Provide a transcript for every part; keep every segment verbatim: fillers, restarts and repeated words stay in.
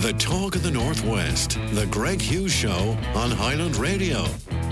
The talk of the Northwest, the Greg Hughes Show on Highland Radio.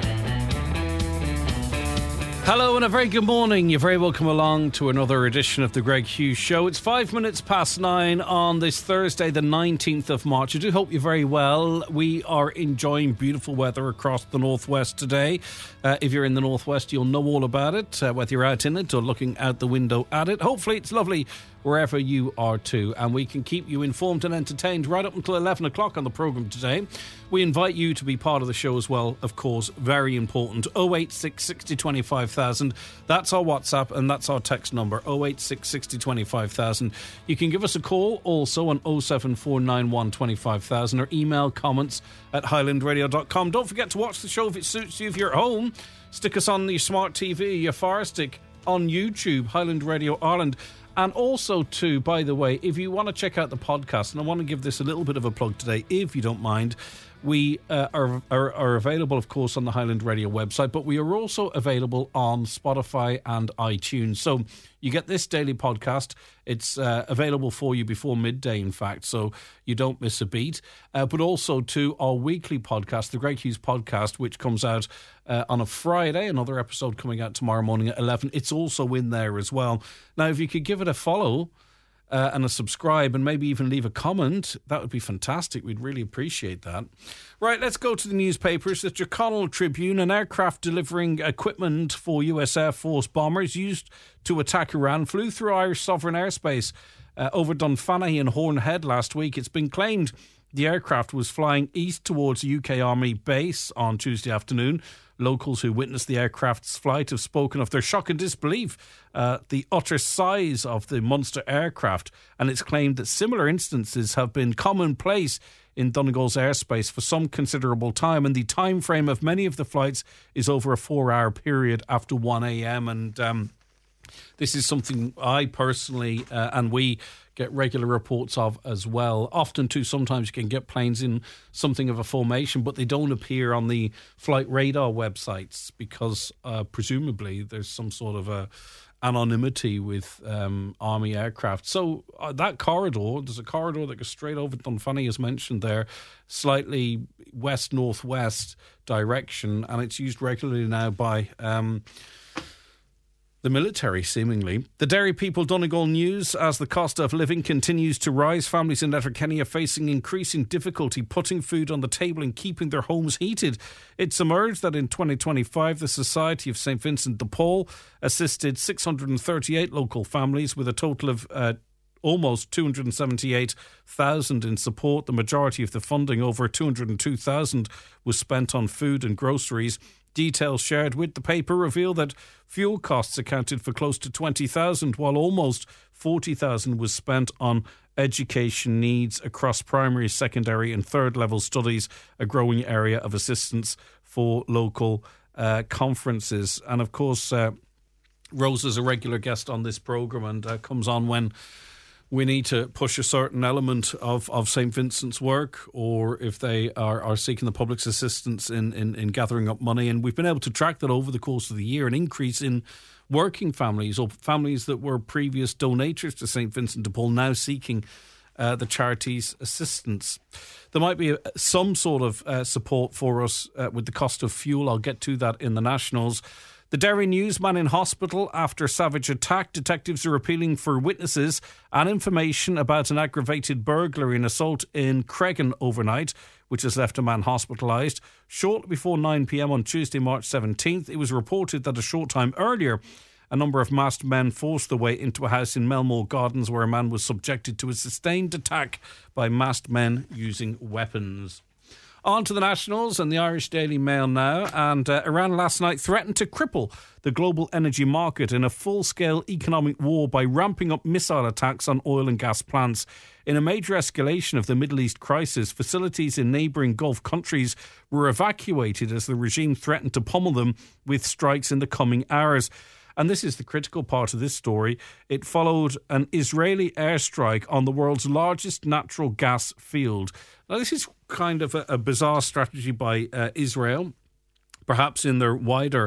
Hello and a very good morning. You're very welcome along to another edition of the Greg Hughes Show. It's five minutes past nine on this Thursday, the nineteenth of March. I do hope you're very well. We are enjoying beautiful weather across the Northwest today. Uh, if you're in the Northwest, you'll know all about it, uh, whether you're out in it or looking out the window at it. Hopefully it's lovely wherever you are too, and we can keep you informed and entertained right up until eleven o'clock on the programme today. We invite you to be part of the show as well, of course, very important. oh eight six, six oh, two five thousand. That's our WhatsApp and that's our text number, oh eight six, six oh, two five thousand. You can give us a call also on oh seven four nine one, two five thousand or email comments at highland radio dot com. Don't forget to watch the show if it suits you. If you're at home, stick us on your smart T V, your Fire Stick, on YouTube, Highland Radio Ireland. And also, too, by the way, if you want to check out the podcast, and I want to give this a little bit of a plug today, if you don't mind, we uh, are, are are available, of course, on the Highland Radio website, but we are also available on Spotify and iTunes. So you get this daily podcast. It's uh, available for you before midday, in fact, so you don't miss a beat. Uh, but also to our weekly podcast, the Greg Hughes Podcast, which comes out uh, on a Friday. Another episode coming out tomorrow morning at eleven. It's also in there as well. Now, if you could give it a follow Uh, and a subscribe and maybe even leave a comment, that would be fantastic. We'd really appreciate that. Right, let's go to the newspapers. The Tyrconnell Tribune, an aircraft delivering equipment for U S Air Force bombers used to attack Iran, flew through Irish sovereign airspace uh, over Dunfanaghy and Horn Head last week. It's been claimed the aircraft was flying east towards a U K Army base on Tuesday afternoon. Locals who witnessed the aircraft's flight have spoken of their shock and disbelief at uh, the utter size of the Munster aircraft, and it's claimed that similar instances have been commonplace in Donegal's airspace for some considerable time, and the time frame of many of the flights is over a four-hour period after one a.m. and um, this is something I personally uh, and we get regular reports of as well. Often too, sometimes you can get planes in something of a formation, but they don't appear on the flight radar websites because uh, presumably there's some sort of a anonymity with um, army aircraft. So uh, that corridor, there's a corridor that goes straight over Dunfanaghy, as mentioned there, slightly west-northwest direction, and it's used regularly now by Um, the military, seemingly. The Derry People Donegal News, as the cost of living continues to rise, families in Letterkenny are facing increasing difficulty putting food on the table and keeping their homes heated. It's emerged that in twenty twenty-five, the Society of Saint Vincent de Paul assisted six hundred thirty-eight local families with a total of uh, almost two hundred seventy-eight thousand in support. The majority of the funding, over two hundred two thousand, was spent on food and groceries. Details shared with the paper reveal that fuel costs accounted for close to twenty thousand, while almost forty thousand was spent on education needs across primary, secondary and third level studies, a growing area of assistance for local uh, conferences. And of course, uh, Rose is a regular guest on this programme and uh, comes on when we need to push a certain element of, of Saint Vincent's work, or if they are, are seeking the public's assistance in, in, in gathering up money. And we've been able to track that over the course of the year, an increase in working families or families that were previous donators to Saint Vincent de Paul now seeking uh, the charity's assistance. There might be a, some sort of uh, support for us uh, with the cost of fuel. I'll get to that in the Nationals. The Derry News, man in hospital after savage attack. Detectives are appealing for witnesses and information about an aggravated burglary and assault in Cregan overnight, which has left a man hospitalised. Shortly before nine p.m. on Tuesday, March seventeenth, it was reported that a short time earlier, a number of masked men forced their way into a house in Melmore Gardens where a man was subjected to a sustained attack by masked men using weapons. On to the Nationals and the Irish Daily Mail now. And uh, Iran last night threatened to cripple the global energy market in a full-scale economic war by ramping up missile attacks on oil and gas plants. In a major escalation of the Middle East crisis, facilities in neighbouring Gulf countries were evacuated as the regime threatened to pummel them with strikes in the coming hours. And this is the critical part of this story. It followed an Israeli airstrike on the world's largest natural gas field. Now, this is kind of a, a bizarre strategy by uh, Israel, perhaps in their wider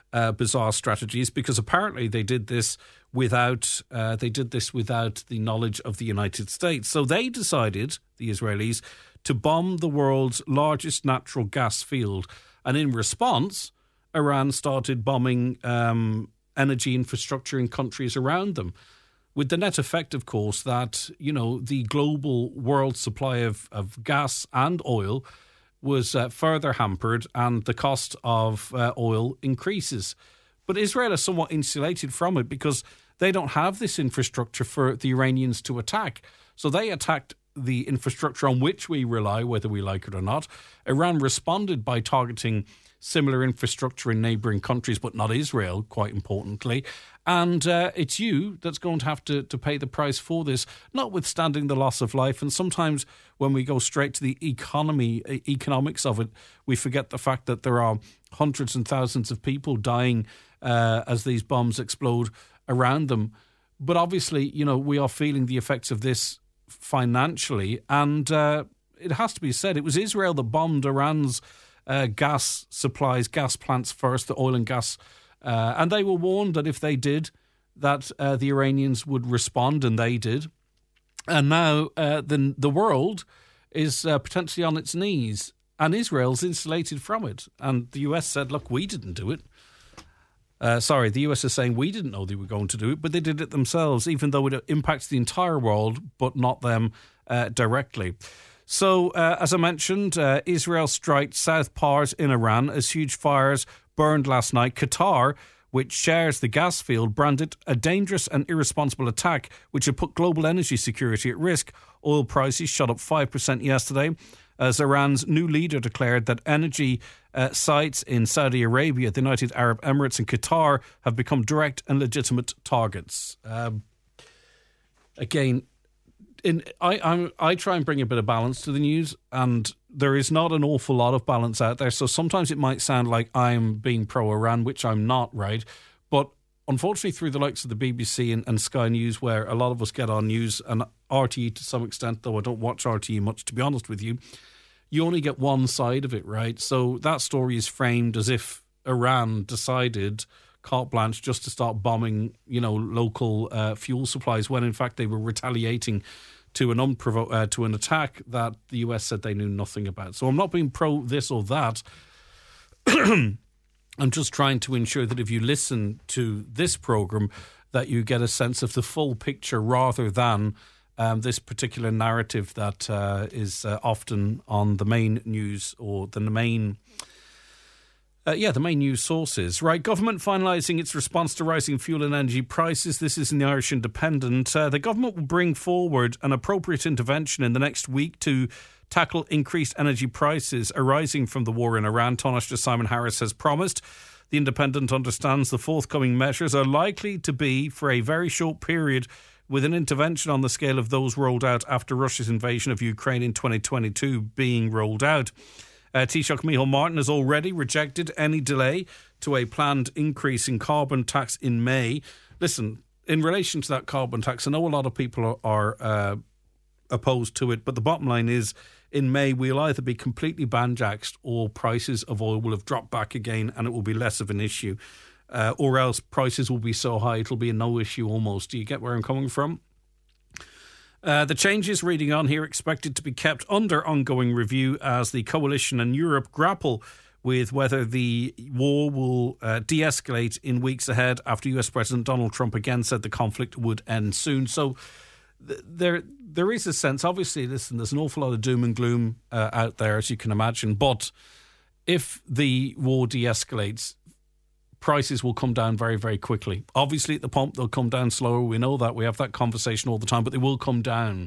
uh, bizarre strategies, because apparently they did this without uh, they did this without the knowledge of the United States. So they decided, the Israelis, to bomb the world's largest natural gas field, and in response, Iran started bombing um, energy infrastructure in countries around them, with the net effect, of course, that, you know, the global world supply of, of gas and oil was uh, further hampered, and the cost of uh, oil increases. But Israel is somewhat insulated from it because they don't have this infrastructure for the Iranians to attack. So they attacked the infrastructure on which we rely, whether we like it or not. Iran responded by targeting similar infrastructure in neighbouring countries, but not Israel, quite importantly. And uh, it's you that's going to have to, to pay the price for this, notwithstanding the loss of life. And sometimes when we go straight to the economy, economics of it, we forget the fact that there are hundreds and thousands of people dying uh, as these bombs explode around them. But obviously, you know, we are feeling the effects of this financially. And uh, it has to be said, it was Israel that bombed Iran's uh, gas supplies, gas plants first, the oil and gas. Uh, and they were warned that if they did, that uh, the Iranians would respond, and they did. And now uh, the, the world is uh, potentially on its knees, and Israel's insulated from it. And the U S said, look, we didn't do it. Uh, sorry, the U S is saying we didn't know they were going to do it, but they did it themselves, even though it impacts the entire world, but not them uh, directly. So, uh, as I mentioned, uh, Israel strikes South Pars in Iran as huge fires burned last night. Qatar, which shares the gas field, branded a dangerous and irresponsible attack which had put global energy security at risk. Oil prices shot up five percent yesterday as Iran's new leader declared that energy uh, sites in Saudi Arabia, the United Arab Emirates and Qatar have become direct and legitimate targets. Um, again, in, I, I'm, I try and bring a bit of balance to the news, and there is not an awful lot of balance out there. So sometimes it might sound like I'm being pro-Iran, which I'm not, right? But unfortunately, through the likes of the B B C and, and Sky News, where a lot of us get on news, and R T E to some extent, though I don't watch R T E much, to be honest with you, you only get one side of it, right? So that story is framed as if Iran decided, carte blanche, just to start bombing, you know, local uh, fuel supplies, when in fact they were retaliating to an unprovo- uh, to an attack that the U S said they knew nothing about. So I'm not being pro this or that. I'm just trying to ensure that if you listen to this programme, that you get a sense of the full picture rather than um, this particular narrative that uh, is uh, often on the main news or the main... Uh, yeah, the main news sources. Right, government finalising its response to rising fuel and energy prices. This is in the Irish Independent. Uh, the government will bring forward an appropriate intervention in the next week to tackle increased energy prices arising from the war in Iran, Taoiseach Simon Harris has promised. The Independent understands the forthcoming measures are likely to be for a very short period, with an intervention on the scale of those rolled out after Russia's invasion of Ukraine in twenty twenty-two being rolled out. Uh, Taoiseach Micheál Martin has already rejected any delay to a planned increase in carbon tax in May. Listen, in relation to that carbon tax, I know a lot of people are, are uh, opposed to it, but the bottom line is in May we'll either be completely banjaxed or prices of oil will have dropped back again and it will be less of an issue. Uh, or else prices will be so high it'll be a no issue almost. Do you get where I'm coming from? Uh, the changes, reading on here, expected to be kept under ongoing review as the coalition and Europe grapple with whether the war will uh, de-escalate in weeks ahead after U S President Donald Trump again said the conflict would end soon. So th- there there is a sense, obviously, listen, there's an awful lot of doom and gloom uh, out there, as you can imagine, but if the war de-escalates, prices will come down very, very quickly. Obviously, at the pump, they'll come down slower. We know that. We have that conversation all the time, but they will come down.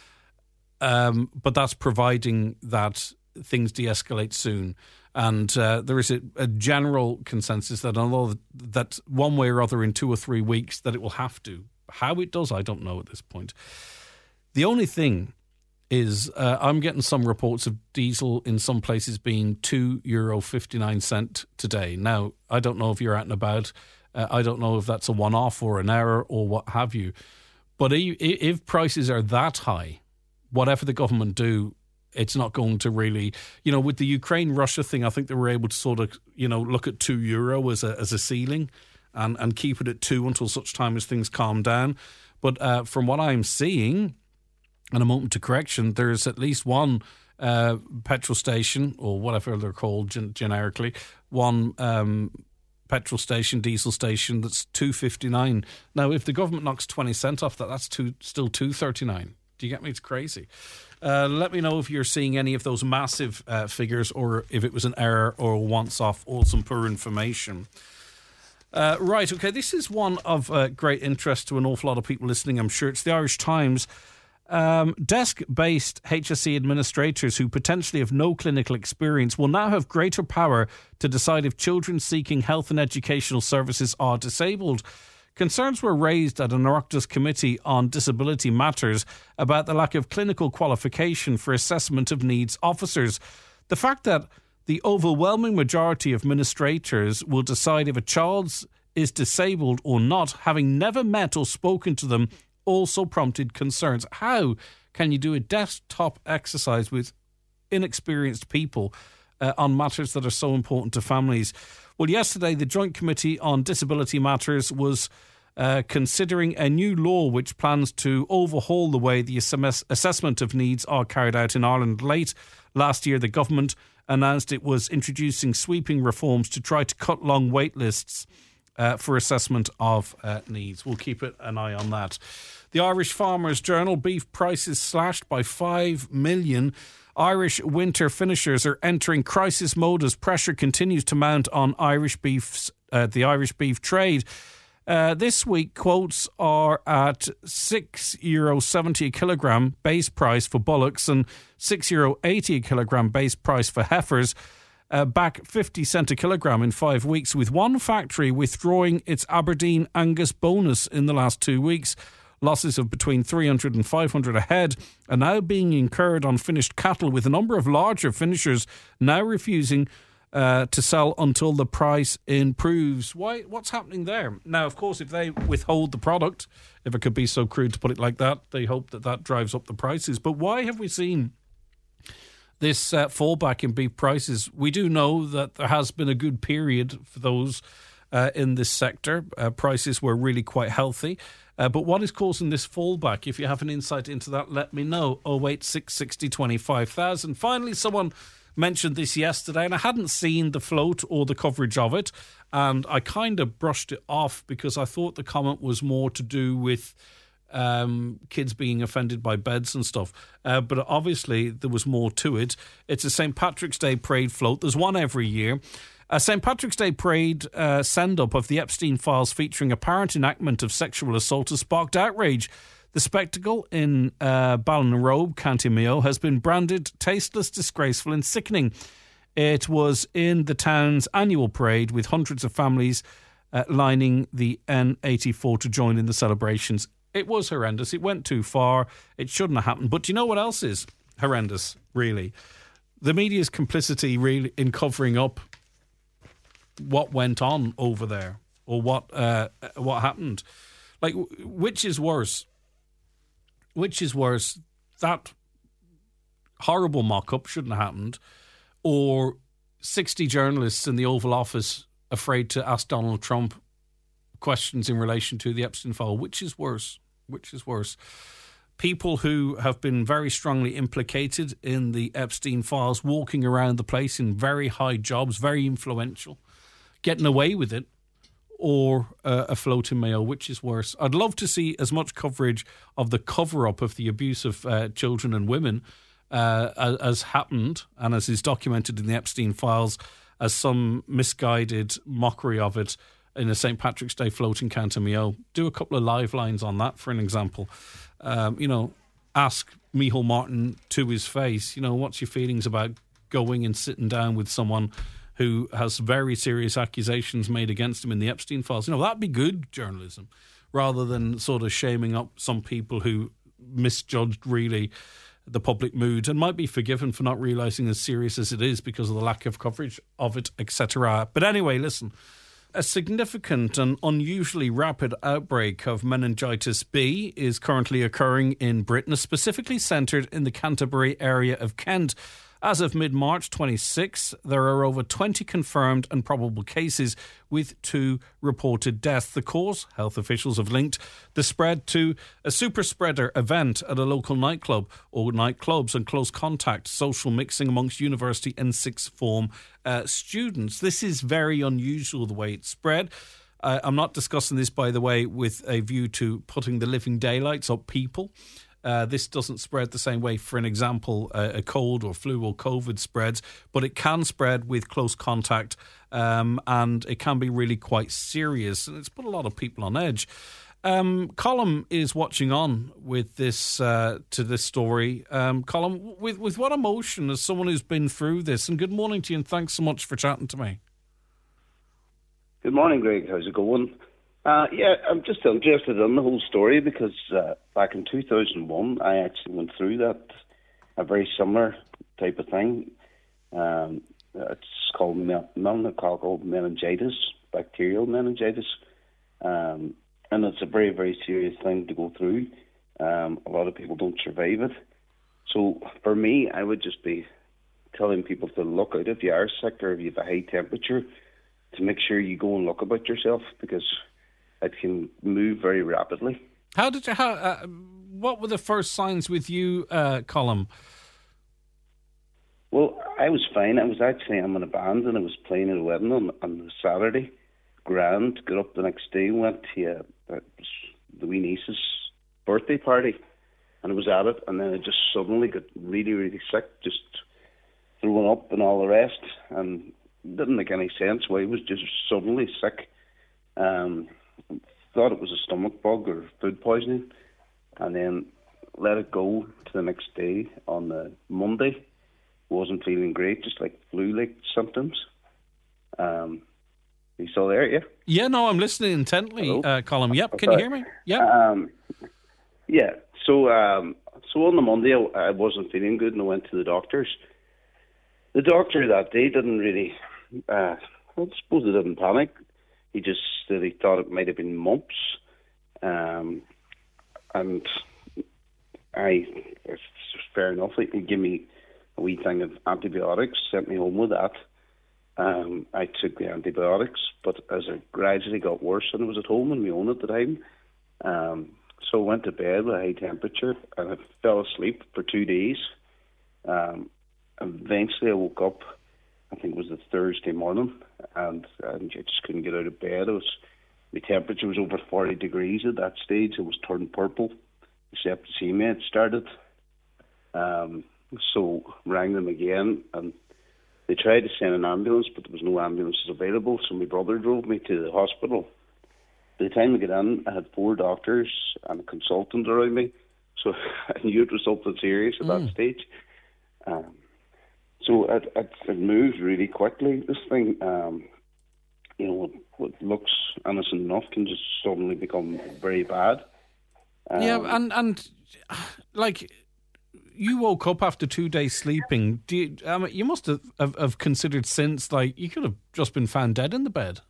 Um, but that's providing that things de-escalate soon. And uh, there is a, a general consensus that although that one way or other in two or three weeks that it will have to. How it does, I don't know at this point. The only thing is uh, I'm getting some reports of diesel in some places being two euro fifty-nine cent today. Now, I don't know if you're out and about. Uh, I don't know if that's a one-off or an error or what have you. But if prices are that high, whatever the government do, it's not going to really, you know, with the Ukraine-Russia thing, I think they were able to sort of, you know, look at two euro as a as a ceiling and, and keep it at two until such time as things calm down. But uh, from what I'm seeing, and a moment to correction, there's at least one uh, petrol station, or whatever they're called gen- generically, one um, petrol station, diesel station, that's two fifty-nine. Now, if the government knocks twenty cent off that, that's two, still two thirty-nine. Do you get me? It's crazy. Uh, let me know if you're seeing any of those massive uh, figures, or if it was an error or a once-off or some poor information. Uh, right, okay, this is one of uh, great interest to an awful lot of people listening, I'm sure. It's the Irish Times. Um, desk-based H S E administrators who potentially have no clinical experience will now have greater power to decide if children seeking health and educational services are disabled. Concerns were raised at an Oireachtas committee on disability matters about the lack of clinical qualification for assessment of needs officers. The fact that the overwhelming majority of administrators will decide if a child is disabled or not, having never met or spoken to them, also prompted concerns. How can you do a desktop exercise with inexperienced people uh, on matters that are so important to families? Well, yesterday, the Joint Committee on Disability Matters was uh, considering a new law which plans to overhaul the way the ass- assessment of needs are carried out in Ireland. Late last year, the government announced it was introducing sweeping reforms to try to cut long wait lists uh, for assessment of uh, needs. We'll keep an eye on that. The Irish Farmers Journal, beef prices slashed by five million. Irish winter finishers are entering crisis mode as pressure continues to mount on Irish beefs, uh, the Irish beef trade. Uh, this week, quotes are at six euro seventy a kilogram base price for bullocks and six euro eighty a kilogram base price for heifers, uh, back fifty cent a kilogram in five weeks, with one factory withdrawing its Aberdeen Angus bonus in the last two weeks. Losses of between three hundred and five hundred a head are now being incurred on finished cattle, with a number of larger finishers now refusing uh, to sell until the price improves. Why? What's happening there? Now, of course, if they withhold the product, if it could be so crude to put it like that, they hope that that drives up the prices. But why have we seen this uh, fallback in beef prices? We do know that there has been a good period for those uh, in this sector. Uh, prices were really quite healthy. Uh, but what is causing this fallback? If you have an insight into that, let me know. oh eight six sixty twenty-five thousand. Finally, someone mentioned this yesterday, and I hadn't seen the float or the coverage of it, and I kind of brushed it off because I thought the comment was more to do with um, kids being offended by beds and stuff. Uh, but obviously, there was more to it. It's a Saint Patrick's Day parade float. There's one every year. A Saint Patrick's Day parade uh, send-up of the Epstein files featuring apparent enactment of sexual assault has sparked outrage. The spectacle in uh, Ballinrobe, County Mayo, has been branded tasteless, disgraceful and sickening. It was in the town's annual parade, with hundreds of families uh, lining the N eighty-four to join in the celebrations. It was horrendous. It went too far. It shouldn't have happened. But do you know what else is horrendous, really? The media's complicity really in covering up what went on over there, or what uh, what happened. Like, which is worse? Which is worse? That horrible mock-up shouldn't have happened, or sixty journalists in the Oval Office afraid to ask Donald Trump questions in relation to the Epstein file? Which is worse? Which is worse? People who have been very strongly implicated in the Epstein files, walking around the place in very high jobs, very influential, getting away with it, or uh, a float in Mayo? Which is worse? I'd love to see as much coverage of the cover-up of the abuse of uh, children and women uh, as, as happened, and as is documented in the Epstein files, as some misguided mockery of it in a Saint Patrick's Day float in County Mayo. Do a couple of live lines on that, for an example. Um, you know, ask Micheál Martin to his face, you know, what's your feelings about going and sitting down with someone who has very serious accusations made against him in the Epstein files? You know, that'd be good journalism, rather than sort of shaming up some people who misjudged really the public mood and might be forgiven for not realising as serious as it is because of the lack of coverage of it, et cetera. But anyway, listen, A significant and unusually rapid outbreak of meningitis B is currently occurring in Britain, specifically centred in the Canterbury area of Kent. As of mid-March twenty-sixth, there are over twenty confirmed and probable cases with two reported deaths. The cause, health officials have linked the spread to a super spreader event at a local nightclub or nightclubs and close contact, social mixing amongst university and sixth form uh, students. This is very unusual the way it's spread. Uh, I'm not discussing this, by the way, with a view to putting the living daylights up people. Uh, this doesn't spread the same way, for an example, uh, a cold or flu or COVID spreads, but it can spread with close contact um, and it can be really quite serious. And it's put a lot of people on edge. Um, Colm is watching on with this uh, to this story. Um, Colm, with, with what emotion as someone who's been through this? And good morning to you and thanks so much for chatting to me. Good morning, Greg. How's it going? Uh, yeah, I'm just interested in the whole story because uh, back in two thousand one, I actually went through that, a very similar type of thing. Um, it's called meningococcal meningitis, bacterial meningitis, um, and it's a very, very serious thing to go through. Um, a lot of people don't survive it. So for me, I would just be telling people to look out if you are sick or if you have a high temperature, to make sure you go and look about yourself because it can move very rapidly. How did you? How? Uh, what were the first signs with you, uh, Colm? Well, I was fine. I was actually I'm in a band and I was playing at a wedding on, on the Saturday. Grand. Got up the next day, went to uh, the wee niece's birthday party, and I was at it. And then I just suddenly got really, really sick, just throwing up and all the rest, and didn't make any sense why I was just suddenly sick. Um, thought it was a stomach bug or food poisoning, and then let it go to the next day on the Monday. Wasn't feeling great, just like flu-like symptoms. Um, are you still there? Yeah. Yeah, no, I'm listening intently, uh, Colm. Yep, oh, can sorry. you hear me? Yep. Um, yeah. So, um, so on the Monday, I, I wasn't feeling good, and I went to the doctors. The doctor that day didn't really. Uh, I suppose he didn't panic. He just said he thought it might have been mumps, um, and I, it's fair enough. He gave me a wee thing of antibiotics, sent me home with that. Um, I took the antibiotics, but as it gradually got worse, and I was at home on my own at the time, um, so I went to bed with a high temperature, and I fell asleep for two days. Um, eventually, I woke up. I think it was the Thursday morning, and, and I just couldn't get out of bed. It was, my temperature was over forty degrees at that stage. It was turned purple. Septicemia had started. Um, so rang them again, and they tried to send an ambulance, but there was no ambulances available, so my brother drove me to the hospital. By the time I got in, I had four doctors and a consultant around me, so I knew it was something serious at Mm. that stage. Um, So it, it, it moved really quickly. This thing, um, you know, what, what looks innocent enough can just suddenly become very bad. Um, yeah, and and like you woke up after two days sleeping. Do you? I mean, you must have, have, have considered since, like, you could have just been found dead in the bed.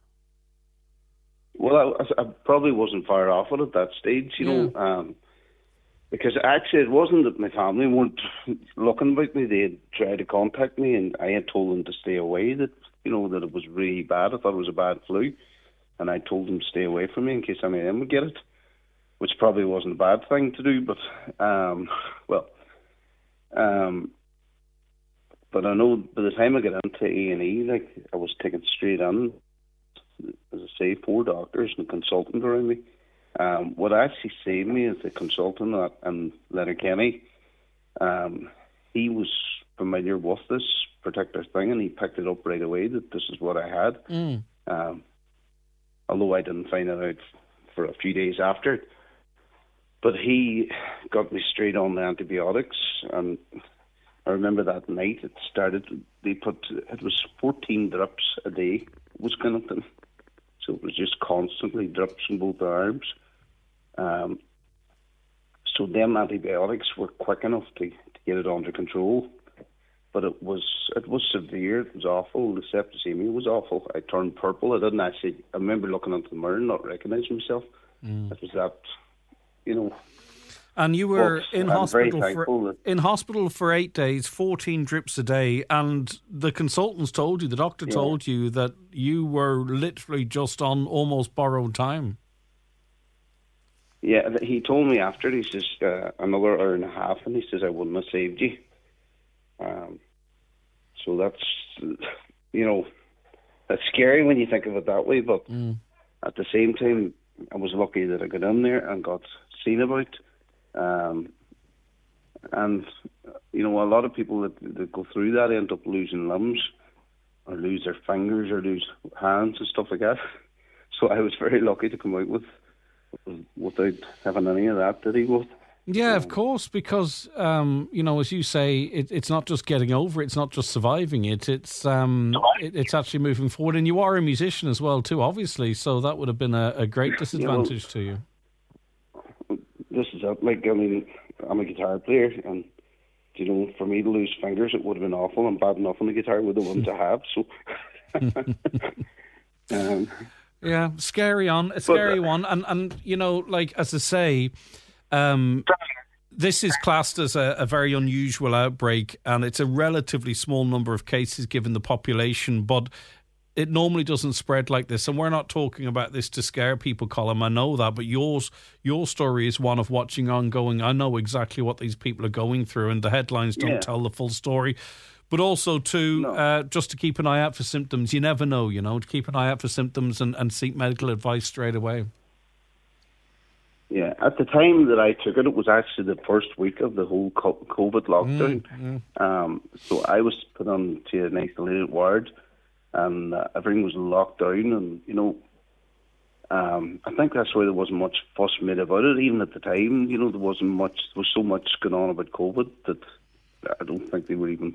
Well, I, I probably wasn't far off it at that stage, you Yeah. know. Um, Because actually, it wasn't that my family weren't looking about me. They had tried to contact me, and I had told them to stay away. That you know that it was really bad. I thought it was a bad flu, and I told them to stay away from me in case any of them would get it, which probably wasn't a bad thing to do. But um, well, um, but I know by the time I got into A and E, like I was taken straight in. As I say, four doctors and a consultant around me. Um, what actually saved me is the consultant at um, Letterkenny. Um, he was familiar with this particular thing, and he picked it up right away that this is what I had. Mm. Um, although I didn't find it out for a few days after. But he got me straight on the antibiotics, and I remember that night it started. They put it was fourteen drips a day was kind of thing. So it was just constantly drips in both arms. Um, so them antibiotics were quick enough to, to get it under control. but it was it was severe. It was awful. The septicemia was awful. I turned purple. I didn't actually. I remember looking into the mirror and not recognising myself. Mm. It was that, you know. And you were but in I'm hospital very for that, in hospital for eight days, fourteen drips a day, and the consultants told you, the doctor yeah. told you that you were literally just on almost borrowed time. Yeah, he told me after. He says uh, another hour and a half, and he says I wouldn't have saved you. Um, so that's, you know, that's scary when you think of it that way. But mm. at the same time, I was lucky that I got in there and got seen about. Um, and, you know, a lot of people that, that go through that end up losing limbs or lose their fingers or lose hands and stuff like that. So I was very lucky to come out with without having any of that to deal with. Yeah, of course, because, um, you know, as you say, it, it's not just getting over it, it's not just surviving it, it's um, it, it's actually moving forward. And you are a musician as well, too, obviously, so that would have been a, a great disadvantage yeah, well, to you. This is it. Like, I mean, I'm a guitar player, and, you know, for me to lose fingers, it would have been awful. I'm bad enough on the guitar with the ones I have, so... um, yeah, scary on, a scary but, uh, one. And, and, you know, like, as I say... Um, this is classed as a, a very unusual outbreak, and it's a relatively small number of cases given the population, but it normally doesn't spread like this. And we're not talking about this to scare people, Colm, I know that, but yours, your story is one of watching ongoing. I know exactly what these people are going through, and the headlines don't yeah. tell the full story. But also to no. uh, just to keep an eye out for symptoms. You never know, you know, to keep an eye out for symptoms and, and seek medical advice straight away. Yeah, at the time that I took it, it was actually the first week of the whole COVID lockdown. Mm, mm. Um, so I was put on to an isolated ward, and uh, everything was locked down. And, you know, um, I think that's why there wasn't much fuss made about it. Even at the time, you know, there wasn't much, there was so much going on about COVID that I don't think they were even,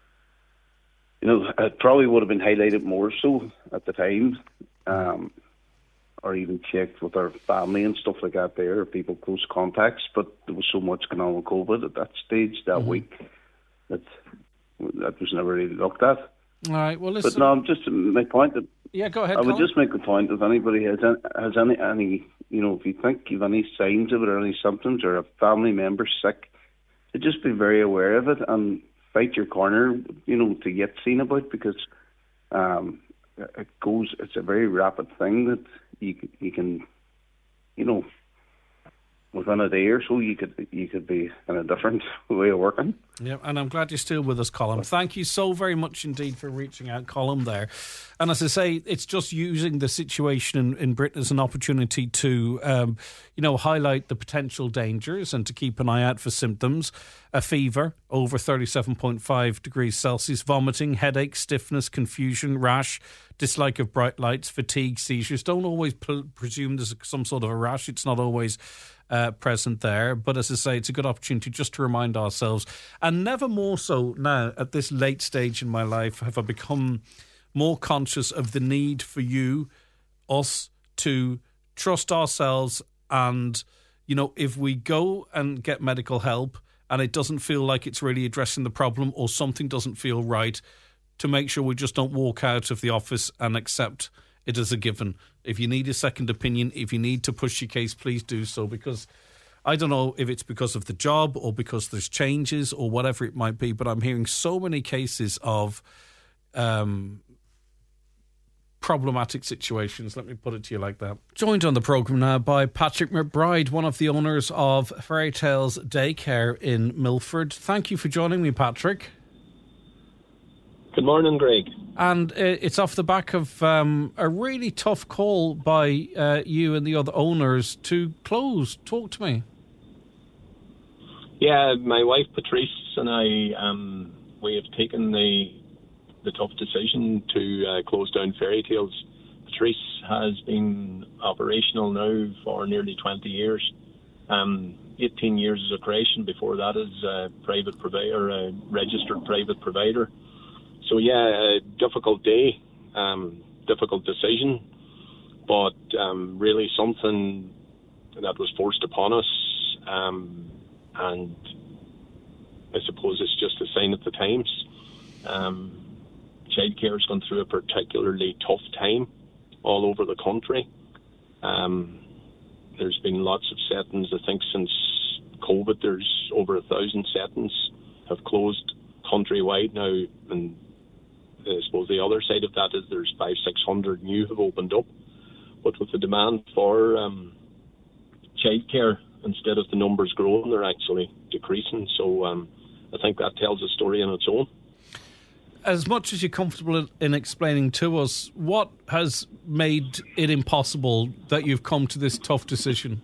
you know, it probably would have been highlighted more so at the time. Um or even checked with our family and stuff like that there, or people close contacts, but there was so much going on with COVID at that stage, that mm-hmm. week, that that was never really looked at. All right, well, listen... But no, I'm just, my point... That, yeah, go ahead, I would Colm. just make the point, if anybody has any, has any, any, you know, if you think you have any signs of it or any symptoms, or a family member sick, to just be very aware of it and fight your corner, you know, to get seen about, because um, it goes, it's a very rapid thing that you you can, you know, within a day or so, you could you could be in a different way of working. Yeah, and I'm glad you're still with us, Colm. Thank you so very much indeed for reaching out, Colm, there. And as I say, it's just using the situation in, in Britain as an opportunity to, um, you know, highlight the potential dangers and to keep an eye out for symptoms. A fever over thirty-seven point five degrees Celsius, vomiting, headache, stiffness, confusion, rash, dislike of bright lights, fatigue, seizures. Don't always p- presume there's some sort of a rash. It's not always uh, present there. But as I say, it's a good opportunity just to remind ourselves. And never more so now, at this late stage in my life, have I become more conscious of the need for you, us, to trust ourselves. And, you know, if we go and get medical help and it doesn't feel like it's really addressing the problem, or something doesn't feel right, to make sure we just don't walk out of the office and accept it as a given. If you need a second opinion, if you need to push your case, please do so, because I don't know if it's because of the job or because there's changes or whatever it might be, but I'm hearing so many cases of um, problematic situations. Let me put it to you like that. Joined on the programme now by Patrick McBride, one of the owners of Fairy Tales Daycare in Milford. Thank you for joining me, Patrick. Good morning, Greg. And it's off the back of um, a really tough call by uh, you and the other owners to close. Talk to me. Yeah, my wife Patrice and I, um, we have taken the the tough decision to uh, close down Fairy Tales. Patrice has been operational now for nearly twenty years. Um, eighteen years as a creation, before that as a private provider, a registered private provider. So yeah, a difficult day, um, difficult decision, but um, really something that was forced upon us, um, and I suppose it's just a sign of the times. Um, childcare has gone through a particularly tough time all over the country. Um, there's been lots of settings. I think since COVID, there's over a thousand settings have closed countrywide now, and I suppose the other side of that is there's five, six hundred new have opened up. But with the demand for um, childcare, instead of the numbers growing, they're actually decreasing. So um, I think that tells a story on its own. As much as you're comfortable in explaining to us, what has made it impossible that you've come to this tough decision?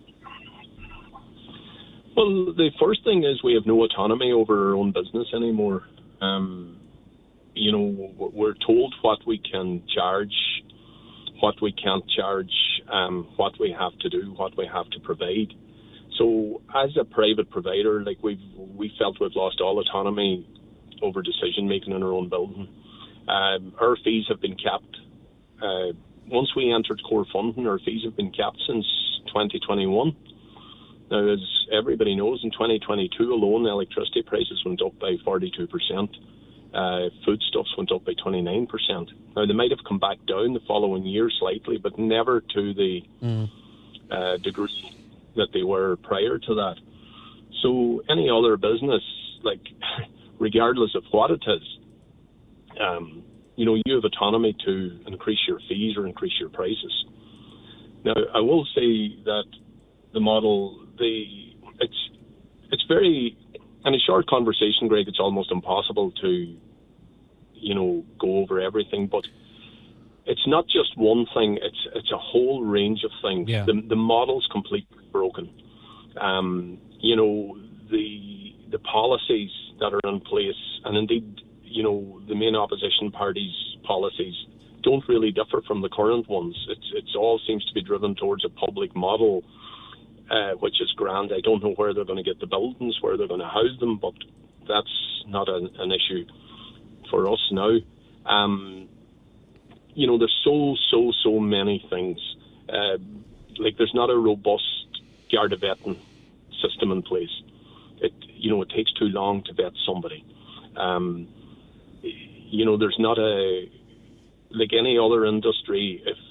Well, the first thing is we have no autonomy over our own business anymore. Um, you know, we're told what we can charge, what we can't charge, um, what we have to do, what we have to provide. So as a private provider, like we've we felt we've lost all autonomy over decision making in our own building. Um, our fees have been capped. Uh, once we entered core funding, our fees have been capped since twenty twenty-one. Now, as everybody knows, in twenty twenty-two alone, electricity prices went up by forty-two percent. Uh, foodstuffs went up by twenty-nine percent. Now, they might have come back down the following year slightly, but never to the mm. uh, degree that they were prior to that. So any other business, like regardless of what it is, um, you know, you have autonomy to increase your fees or increase your prices. Now, I will say that the model, the it's it's very, in a short conversation, Greg, it's almost impossible to, you know, go over everything, but it's not just one thing, it's it's a whole range of things. Yeah. The, the model's completely broken. Um, you know, the the policies that are in place, and indeed, you know, the main opposition parties' policies don't really differ from the current ones. It's it's all seems to be driven towards a public model, uh, which is grand. I don't know where they're going to get the buildings, where they're going to house them, but that's not an, an issue for us now. Um, you know, there's so, so, so many things. Uh, like, there's not a robust Garda vetting system in place. It, you know, it takes too long to vet somebody. Um, you know, there's not a, like any other industry, if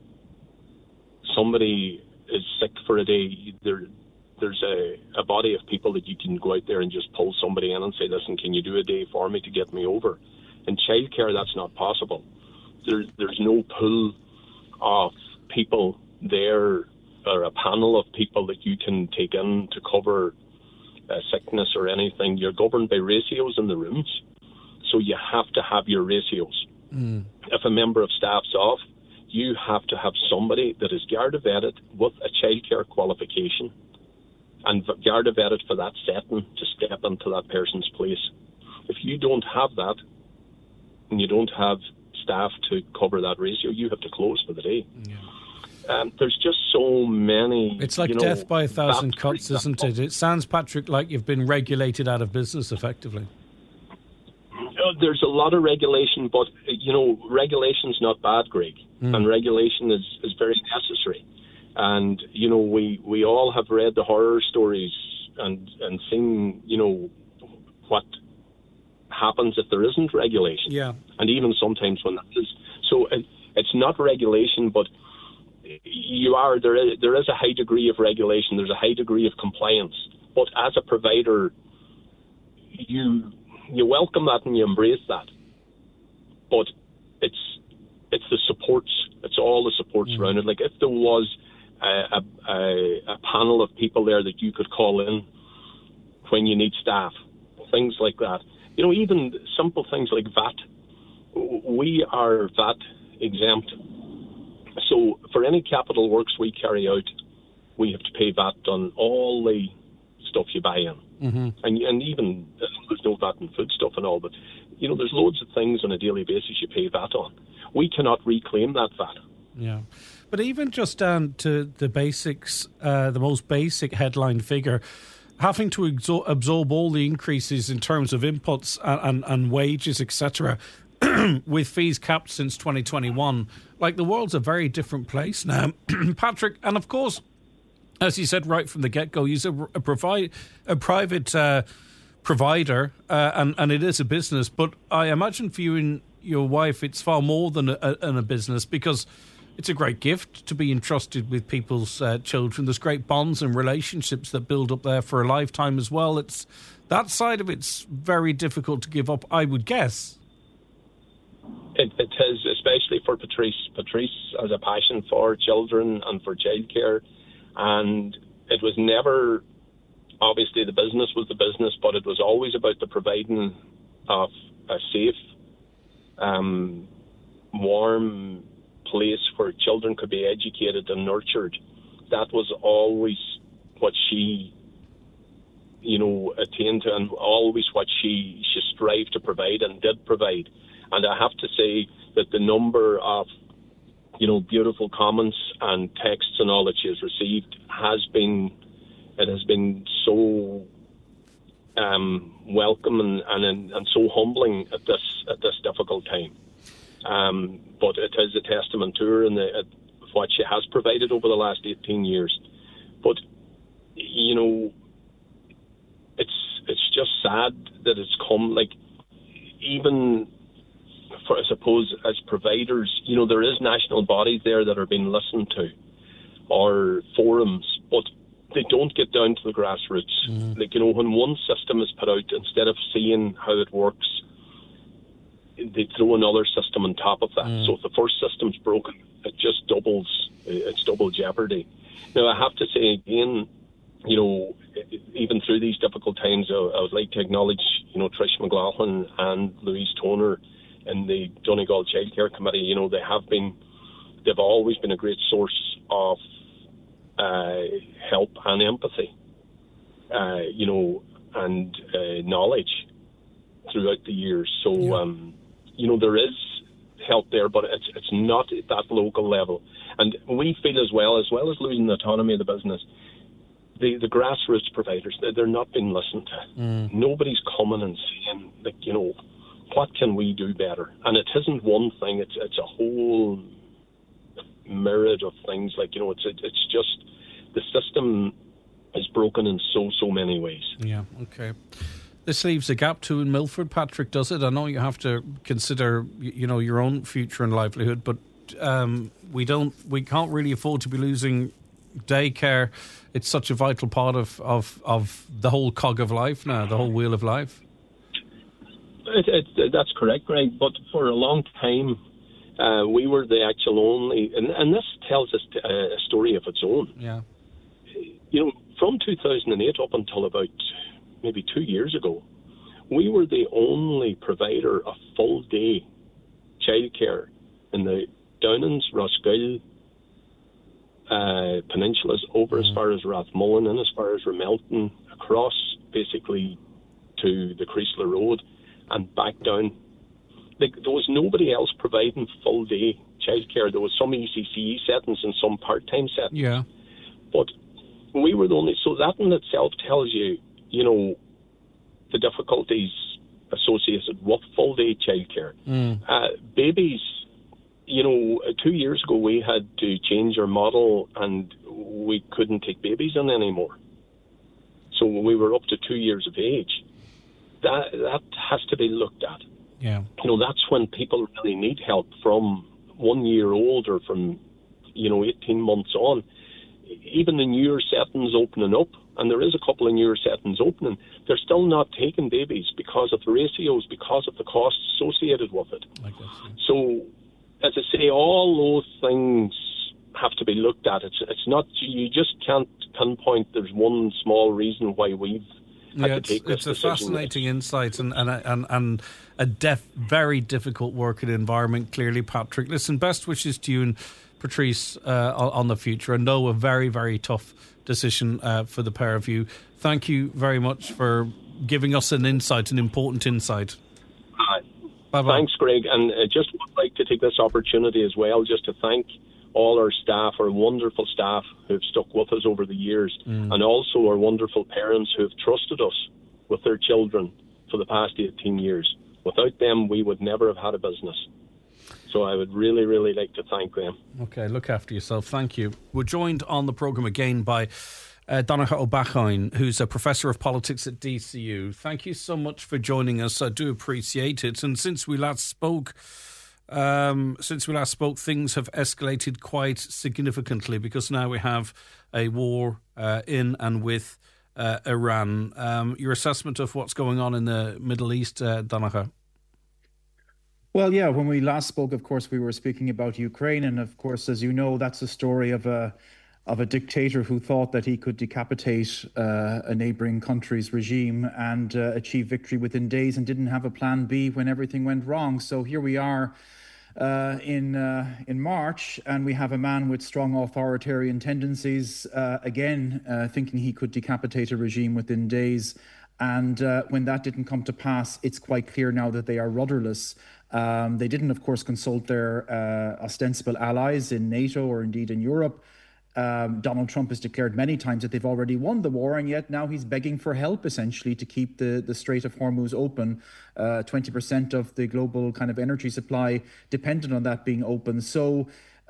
somebody is sick for a day, there, there's a, a body of people that you can go out there and just pull somebody in and say, listen, can you do a day for me to get me over? In childcare, that's not possible. There, there's no pool of people there, or a panel of people that you can take in to cover uh, sickness or anything. You're governed by ratios in the rooms, so you have to have your ratios. Mm. If a member of staff's off, you have to have somebody that is Garda vetted with a childcare qualification and Garda vetted for that setting to step into that person's place. If you don't have that, and you don't have staff to cover that ratio, you have to close for the day. Yeah. Um, there's just so many. It's like you know, death by a thousand cuts, isn't it? It sounds, Patrick, like you've been regulated out of business, effectively. Uh, there's a lot of regulation, but, you know, regulation's not bad, Greg. Mm. And regulation is, is very necessary. And, you know, we, we all have read the horror stories and, and seen, you know, what happens if there isn't regulation. Yeah. And even sometimes when that is. So it, it's not regulation, but you are there is, there is a high degree of regulation. There's a high degree of compliance. But as a provider, you you welcome that and you embrace that. But it's it's the supports. It's all the supports mm. around it. Like if there was a, a, a panel of people there that you could call in when you need staff, things like that. You know, even simple things like V A T. We are V A T exempt. So for any capital works we carry out, we have to pay V A T on all the stuff you buy in. Mm-hmm. And and even, uh, there's no V A T in food stuff and all, but, you know, there's loads of things on a daily basis you pay V A T on. We cannot reclaim that V A T. Yeah. But even just down to the basics, uh, the most basic headline figure, having to exo- absorb all the increases in terms of inputs and, and, and wages, et cetera, with fees capped since twenty twenty-one, like the world's a very different place now. Patrick, and of course, as you said right from the get-go, you're a, a, provide, a private uh, provider, uh, and, and it is a business. But I imagine for you and your wife, it's far more than a, a, a business, because it's a great gift to be entrusted with people's uh, children. There's great bonds and relationships that build up there for a lifetime as well. It's that side of it's very difficult to give up, I would guess. It, it is, especially for Patrice. Patrice has a passion for children and for childcare, and it was never, obviously the business was the business, but it was always about the providing of a safe, um, warm place where children could be educated and nurtured. That was always what she, you know, attained to, and always what she, she strived to provide and did provide. And I have to say that the number of, you know, beautiful comments and texts and all that she has received has been, it has been so um, welcome and, and and so humbling at this at this difficult time. Um, but it is a testament to her and the, uh, what she has provided over the last eighteen years. But, you know, it's it's just sad that it's come, like, even for, I suppose, as providers, you know, there is national bodies there that are being listened to, or forums, but they don't get down to the grassroots. Mm. Like, you know, when one system is put out, instead of seeing how it works, they throw another system on top of that. Mm. So if the first system's broken, it just doubles, it's double jeopardy. Now, I have to say again, you know, even through these difficult times, I, I would like to acknowledge, you know, Trish McLaughlin and Louise Toner in the Donegal Childcare Committee. You know, they have been, they've always been a great source of uh, help and empathy, uh, you know, and uh, knowledge throughout the years. So, yeah. um, you know, there is help there, but it's it's not at that local level. And we feel as well, as well as losing the autonomy of the business, the, the grassroots providers, they're not being listened to. Mm. Nobody's coming and saying, like, you know, what can we do better? And it isn't one thing, it's it's a whole myriad of things. Like, you know, it's it's just the system is broken in so, so many ways. Yeah, okay. This leaves a gap too in Milford, Patrick, does it? I know you have to consider, you know, your own future and livelihood, but um, we don't, we can't really afford to be losing daycare. It's such a vital part of, of, of the whole cog of life now, the whole wheel of life. It, it, that's correct, Greg. But for a long time, uh, we were the actual only, and, and this tells us a story of its own. Yeah. You know, from two thousand eight up until about maybe two years ago, we were the only provider of full-day childcare in the Downlands, Rossgill uh, peninsulas, over mm. as far as Rathmullen and as far as Ramelton, across basically to the Creasler Road and back down. Like, there was nobody else providing full-day childcare. There was some E C C E settings and some part-time settings. Yeah. But we were the only... So that in itself tells you, you know, the difficulties associated with full-day childcare. Mm. Uh, babies, you know, two years ago we had to change our model and we couldn't take babies in anymore. So we were up to two years of age. That that has to be looked at. Yeah. You know, that's when people really need help, from one year old or from, you know, eighteen months on. Even the newer settings opening up, and there is a couple of newer settings opening, they're still not taking babies because of the ratios, because of the costs associated with it. I guess, yeah. So, as I say, all those things have to be looked at. It's it's not, you just can't pinpoint there's one small reason why we've had yeah, to take it's, this it's a decision. fascinating insight and and and, and a def, very difficult working environment, clearly, Patrick. Listen, best wishes to you and Patrice uh, on the future. I know a very, very tough decision uh, for the pair of you. Thank you very much for giving us an insight, an important insight. Hi. Bye-bye. Thanks, Greg. And I just would like to take this opportunity as well just to thank all our staff, our wonderful staff who've stuck with us over the years, mm. and also our wonderful parents who've trusted us with their children for the past eighteen years. Without them, we would never have had a business. So I would really, really like to thank them. Okay, look after yourself. Thank you. We're joined on the programme again by Uh, Donnacha O'Bacháin, who's a professor of politics at D C U. Thank you so much for joining us. I do appreciate it. And since we last spoke, um, since we last spoke, things have escalated quite significantly because now we have a war uh, in and with uh, Iran. Um, your assessment of what's going on in the Middle East, uh, Donnacha? Well, yeah, when we last spoke, of course, we were speaking about Ukraine. And of course, as you know, that's a story of a of a dictator who thought that he could decapitate uh, a neighboring country's regime and uh, achieve victory within days and didn't have a plan B when everything went wrong. So here we are uh, in uh, in March, and we have a man with strong authoritarian tendencies, uh, again, uh, thinking he could decapitate a regime within days. And uh, when that didn't come to pass, it's quite clear now that they are rudderless. Um, they didn't, of course, consult their uh, ostensible allies in NATO or indeed in Europe. Um, Donald Trump has declared many times that they've already won the war, and yet now he's begging for help, essentially, to keep the, the Strait of Hormuz open. Uh, twenty percent of the global kind of energy supply dependent on that being open. So,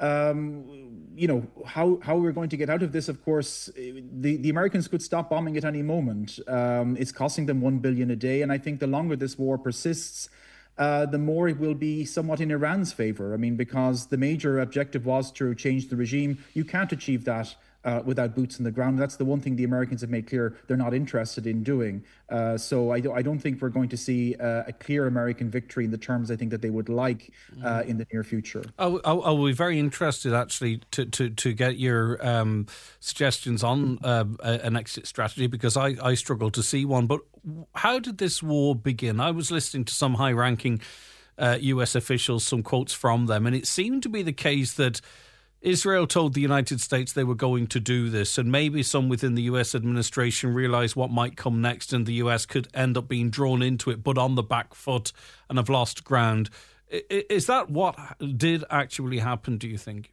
um, you know, how, how we're going to get out of this, of course, the, the Americans could stop bombing at any moment. Um, it's costing them one billion dollars a day, and I think the longer this war persists, Uh, the more it will be somewhat in Iran's favor. I mean, because the major objective was to change the regime. You can't achieve that uh, without boots on the ground. That's the one thing the Americans have made clear they're not interested in doing. Uh, so I, do, I don't think we're going to see uh, a clear American victory in the terms I think that they would like uh, in the near future. I'll, I'll, I'll be very interested, actually, to, to, to get your um, suggestions on uh, an exit strategy, because I, I struggle to see one. But how did this war begin? I was listening to some high-ranking uh, U S officials, some quotes from them, and it seemed to be the case that Israel told the United States they were going to do this, and maybe some within the U S administration realised what might come next, and the U S could end up being drawn into it, but on the back foot, and have lost ground. Is that what did actually happen, do you think?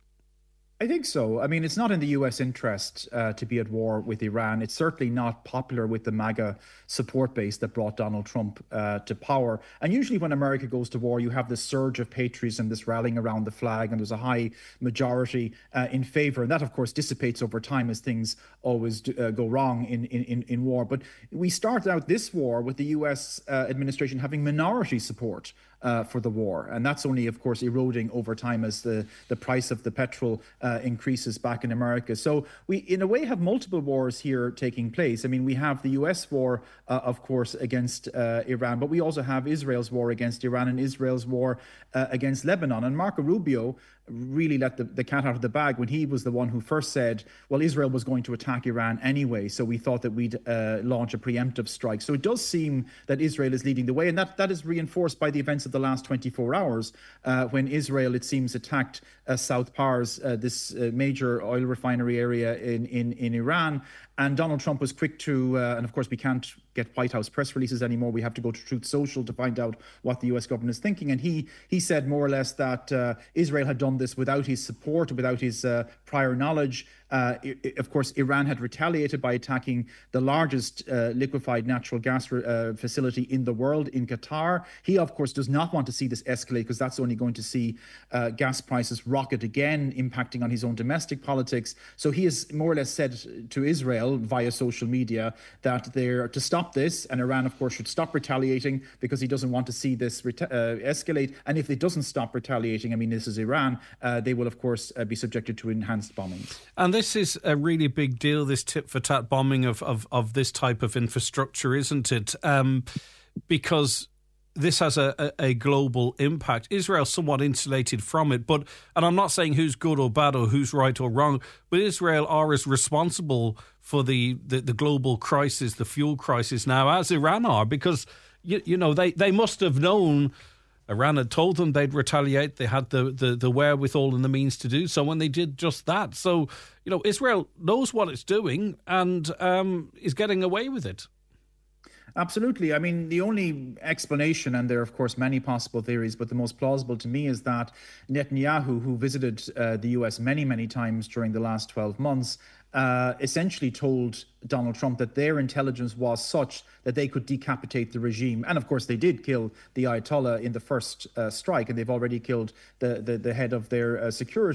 I think so. I mean, it's not in the U S interest uh, to be at war with Iran. It's certainly not popular with the MAGA support base that brought Donald Trump uh, to power. And usually when America goes to war, you have this surge of patriotism, this rallying around the flag, and there's a high majority uh, in favor. And that, of course, dissipates over time as things always do, uh, go wrong in, in, in war. But we start out this war with the U S uh, administration having minority support Uh, for the war. And that's only, of course, eroding over time as the, the price of the petrol uh, increases back in America. So we, in a way, have multiple wars here taking place. I mean, we have the U S war, uh, of course, against uh, Iran, but we also have Israel's war against Iran and Israel's war uh, against Lebanon. And Marco Rubio really let the, the cat out of the bag when he was the one who first said, well, Israel was going to attack Iran anyway, so we thought that we'd uh, launch a preemptive strike. So it does seem that Israel is leading the way, and that, that is reinforced by the events of the last twenty-four hours, uh, when Israel, it seems, attacked uh, South Pars, uh, this uh, major oil refinery area in, in, in Iran. And Donald Trump was quick to, uh, and of course we can't get White House press releases anymore. We have to go to Truth Social to find out what the U S government is thinking. And he he said more or less that uh, Israel had done this without his support, without his uh, prior knowledge. Uh, it, of course, Iran had retaliated by attacking the largest uh, liquefied natural gas uh, facility in the world in Qatar. He, of course, does not want to see this escalate because that's only going to see uh, gas prices rocket again, impacting on his own domestic politics. So he has more or less said to Israel via social media that they're to stop this, and Iran, of course, should stop retaliating because he doesn't want to see this reta- uh, escalate. And if it doesn't stop retaliating, I mean, this is Iran, uh, they will, of course, uh, be subjected to enhanced bombings. And this is a really big deal, this tit-for-tat bombing of, of, of this type of infrastructure, isn't it? Um, because this has a, a, a global impact. Israel's somewhat insulated from it, but, and I'm not saying who's good or bad or who's right or wrong, but Israel are as responsible for the, the, the global crisis, the fuel crisis now, as Iran are, because, you, you know, they, they must have known Iran had told them they'd retaliate. They had the, the, the wherewithal and the means to do so, and they did just that. So, you know, Israel knows what it's doing and um, is getting away with it. Absolutely. I mean, the only explanation, and there are, of course, many possible theories, but the most plausible to me is that Netanyahu, who visited uh, the U S many, many times during the last twelve months, uh, essentially told Donald Trump that their intelligence was such that they could decapitate the regime. And of course, they did kill the Ayatollah in the first uh, strike, and they've already killed the, the, the head of their uh, security.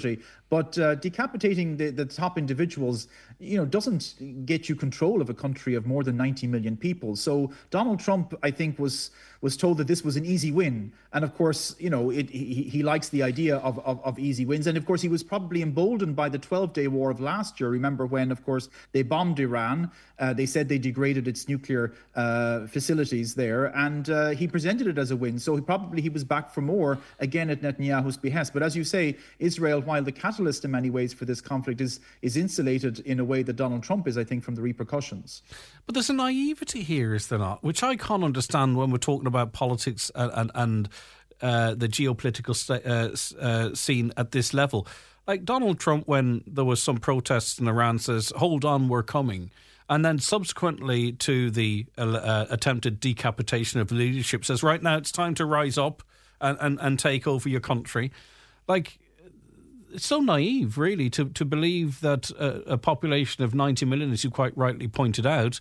But uh, decapitating the, the top individuals, you know, doesn't get you control of a country of more than ninety million people. So Donald Trump, I think, was was told that this was an easy win. And of course, you know, it, he, he likes the idea of, of, of easy wins. And of course, he was probably emboldened by the twelve-day war of last year. Remember when, of course, they bombed Iran. Uh, they said they degraded its nuclear uh, facilities there. And uh, he presented it as a win. So he probably he was back for more, again, at Netanyahu's behest. But as you say, Israel, while the catalyst in many ways for this conflict, is, is insulated in a way that Donald Trump is, I think, from the repercussions. But there's a naivety here, is there not? Which I can't understand when we're talking about politics and, and, and uh, the geopolitical st- uh, uh, scene at this level. Like Donald Trump, when there was some protests in Iran, says, hold on, we're coming. And then subsequently to the uh, attempted decapitation of leadership, says, right now it's time to rise up and, and, and take over your country. Like, it's so naive, really, to, to believe that a, a population of ninety million, as you quite rightly pointed out,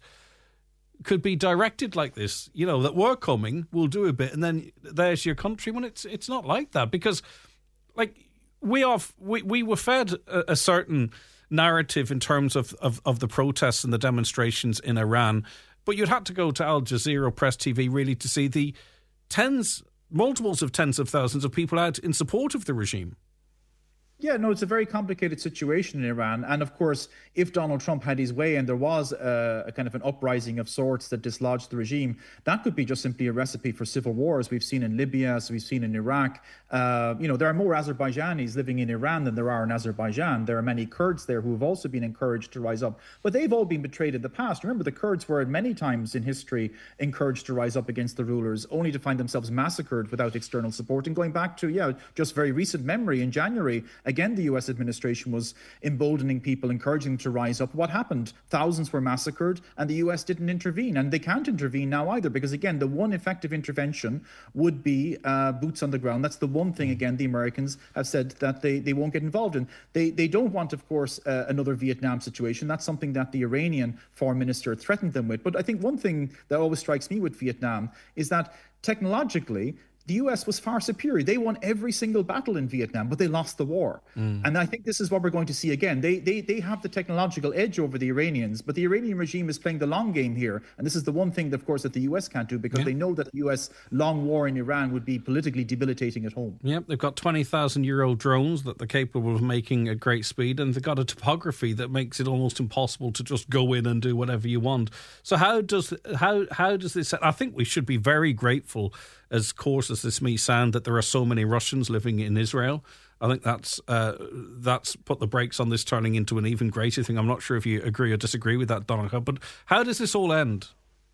could be directed like this. You know, that we're coming, we'll do a bit, and then there's your country. When it's it's not like that, because, like, we off we, we were fed a, a certain narrative in terms of, of, of the protests and the demonstrations in Iran, but you'd had to go to Al Jazeera Press T V really to see the tens, multiples of tens of thousands of people out in support of the regime. Yeah, no, it's a very complicated situation in Iran. And of course, if Donald Trump had his way and there was a, a kind of an uprising of sorts that dislodged the regime, that could be just simply a recipe for civil war, as we've seen in Libya, as we've seen in Iraq. Uh, you know, there are more Azerbaijanis living in Iran than there are in Azerbaijan. There are many Kurds there who have also been encouraged to rise up. But they've all been betrayed in the past. Remember, the Kurds were many times in history encouraged to rise up against the rulers, only to find themselves massacred without external support. And going back to, yeah, just very recent memory, in January, again, the U S administration was emboldening people, encouraging them to rise up. What happened? Thousands were massacred, and the U S didn't intervene. And they can't intervene now either, because, again, the one effective intervention would be uh, boots on the ground. That's the one thing, again, the Americans have said that they, they won't get involved in. They, they don't want, of course, uh, another Vietnam situation. That's something that the Iranian foreign minister threatened them with. But I think one thing that always strikes me with Vietnam is that technologically, the U S was far superior. They won every single battle in Vietnam, but they lost the war. Mm. And I think this is what we're going to see again. They, they they have the technological edge over the Iranians, but the Iranian regime is playing the long game here. And this is the one thing, that, of course, that the U S can't do, because yeah. they know that the U S long war in Iran would be politically debilitating at home. Yep, they've got twenty thousand euro drones that they're capable of making at great speed, and they've got a topography that makes it almost impossible to just go in and do whatever you want. So how does how how does this... I think we should be very grateful, as coarse as this may sound, that there are so many Russians living in Israel. I think that's uh, that's put the brakes on this turning into an even greater thing. I'm not sure if you agree or disagree with that, Donald, but how does this all end?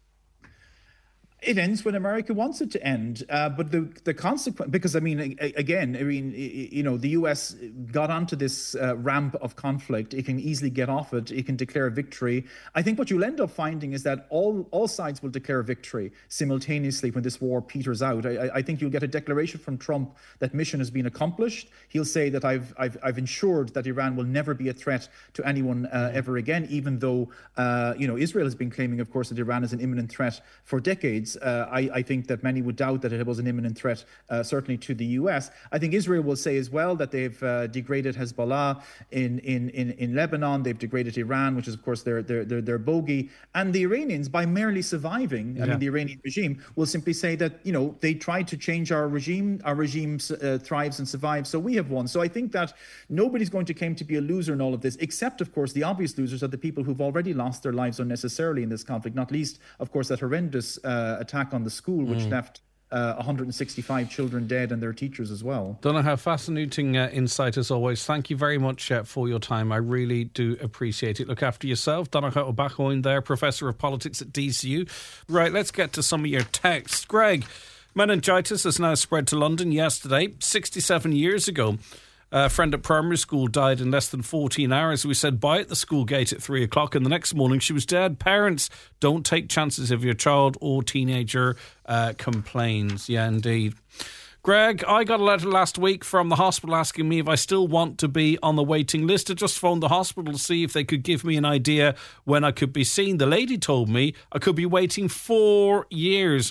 It ends when America wants it to end. Uh, but the the consequence, because I mean, again, I mean, you know, the U S got onto this uh, ramp of conflict. It can easily get off it. It can declare victory. I think what you'll end up finding is that all all sides will declare victory simultaneously when this war peters out. I, I think you'll get a declaration from Trump that mission has been accomplished. He'll say that I've I've I've ensured that Iran will never be a threat to anyone uh, ever again, even though uh, you know, Israel has been claiming, of course, that Iran is an imminent threat for decades. Uh, I, I think that many would doubt that it was an imminent threat, uh, certainly to the U S. I think Israel will say as well that they've uh, degraded Hezbollah in, in, in, in Lebanon. They've degraded Iran, which is, of course, their their their, their bogey. And the Iranians, by merely surviving, yeah. I mean, the Iranian regime will simply say that, you know, they tried to change our regime. Our regime uh, thrives and survives, so we have won. So I think that nobody's going to claim to be a loser in all of this, except, of course, the obvious losers are the people who've already lost their lives unnecessarily in this conflict, not least, of course, that horrendous uh, attack on the school, which mm. left uh, one hundred sixty-five children dead and their teachers as well. Donogh, fascinating uh, insight as always. Thank you very much uh, for your time. I really do appreciate it. Look after yourself. Donogh Obachoin there, Professor of Politics at D C U. Right, let's get to some of your texts. Greg, meningitis has now spread to London yesterday, sixty-seven years ago. A friend at primary school died in less than fourteen hours. We said bye at the school gate at three o'clock, and the next morning she was dead. Parents, don't take chances if your child or teenager uh, complains. Yeah, indeed. Greg, I got a letter last week from the hospital asking me if I still want to be on the waiting list. I just phoned the hospital to see if they could give me an idea when I could be seen. The lady told me I could be waiting four years.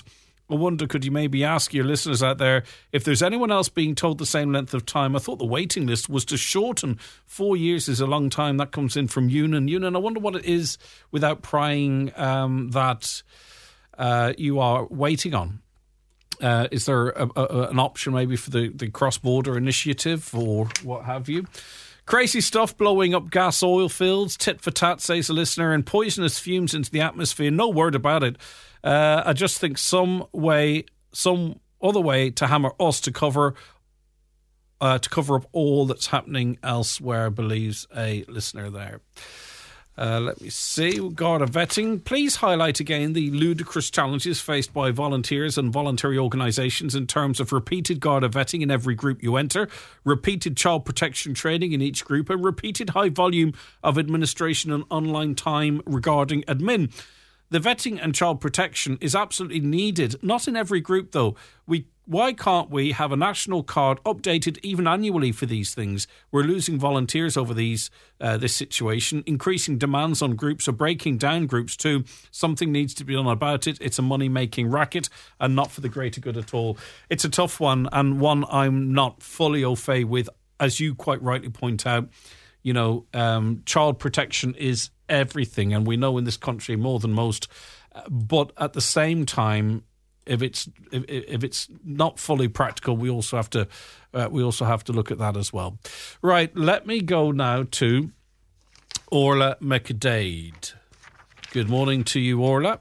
I wonder, could you maybe ask your listeners out there if there's anyone else being told the same length of time? I thought the waiting list was to shorten. Four years is a long time. That comes in from Ewan. Ewan, I wonder what it is without prying um, that uh, you are waiting on. Uh, is there a, a, an option maybe for the, the cross-border initiative or what have you? Crazy stuff blowing up gas oil fields, tit for tat, says a listener, and poisonous fumes into the atmosphere. No word about it. Uh, I just think some way, some other way to hammer us to cover, uh, to cover up all that's happening elsewhere, believes a listener there. Uh, let me see. Garda vetting. Please highlight again the ludicrous challenges faced by volunteers and voluntary organisations in terms of repeated Garda vetting in every group you enter, repeated child protection training in each group, and repeated high volume of administration and online time regarding admin. The vetting and child protection is absolutely needed. Not in every group, though. We Why can't we have a national card updated even annually for these things? We're losing volunteers over these uh, this situation, increasing demands on groups or breaking down groups too. Something needs to be done about it. It's a money-making racket and not for the greater good at all. It's a tough one, and one I'm not fully au fait with. As you quite rightly point out, you know, um, child protection is everything, and we know in this country more than most. Uh, but at the same time, if it's if, if it's not fully practical, we also have to uh, we also have to look at that as well. Right, let me go now to Orla McDade. Good morning to you, Orla.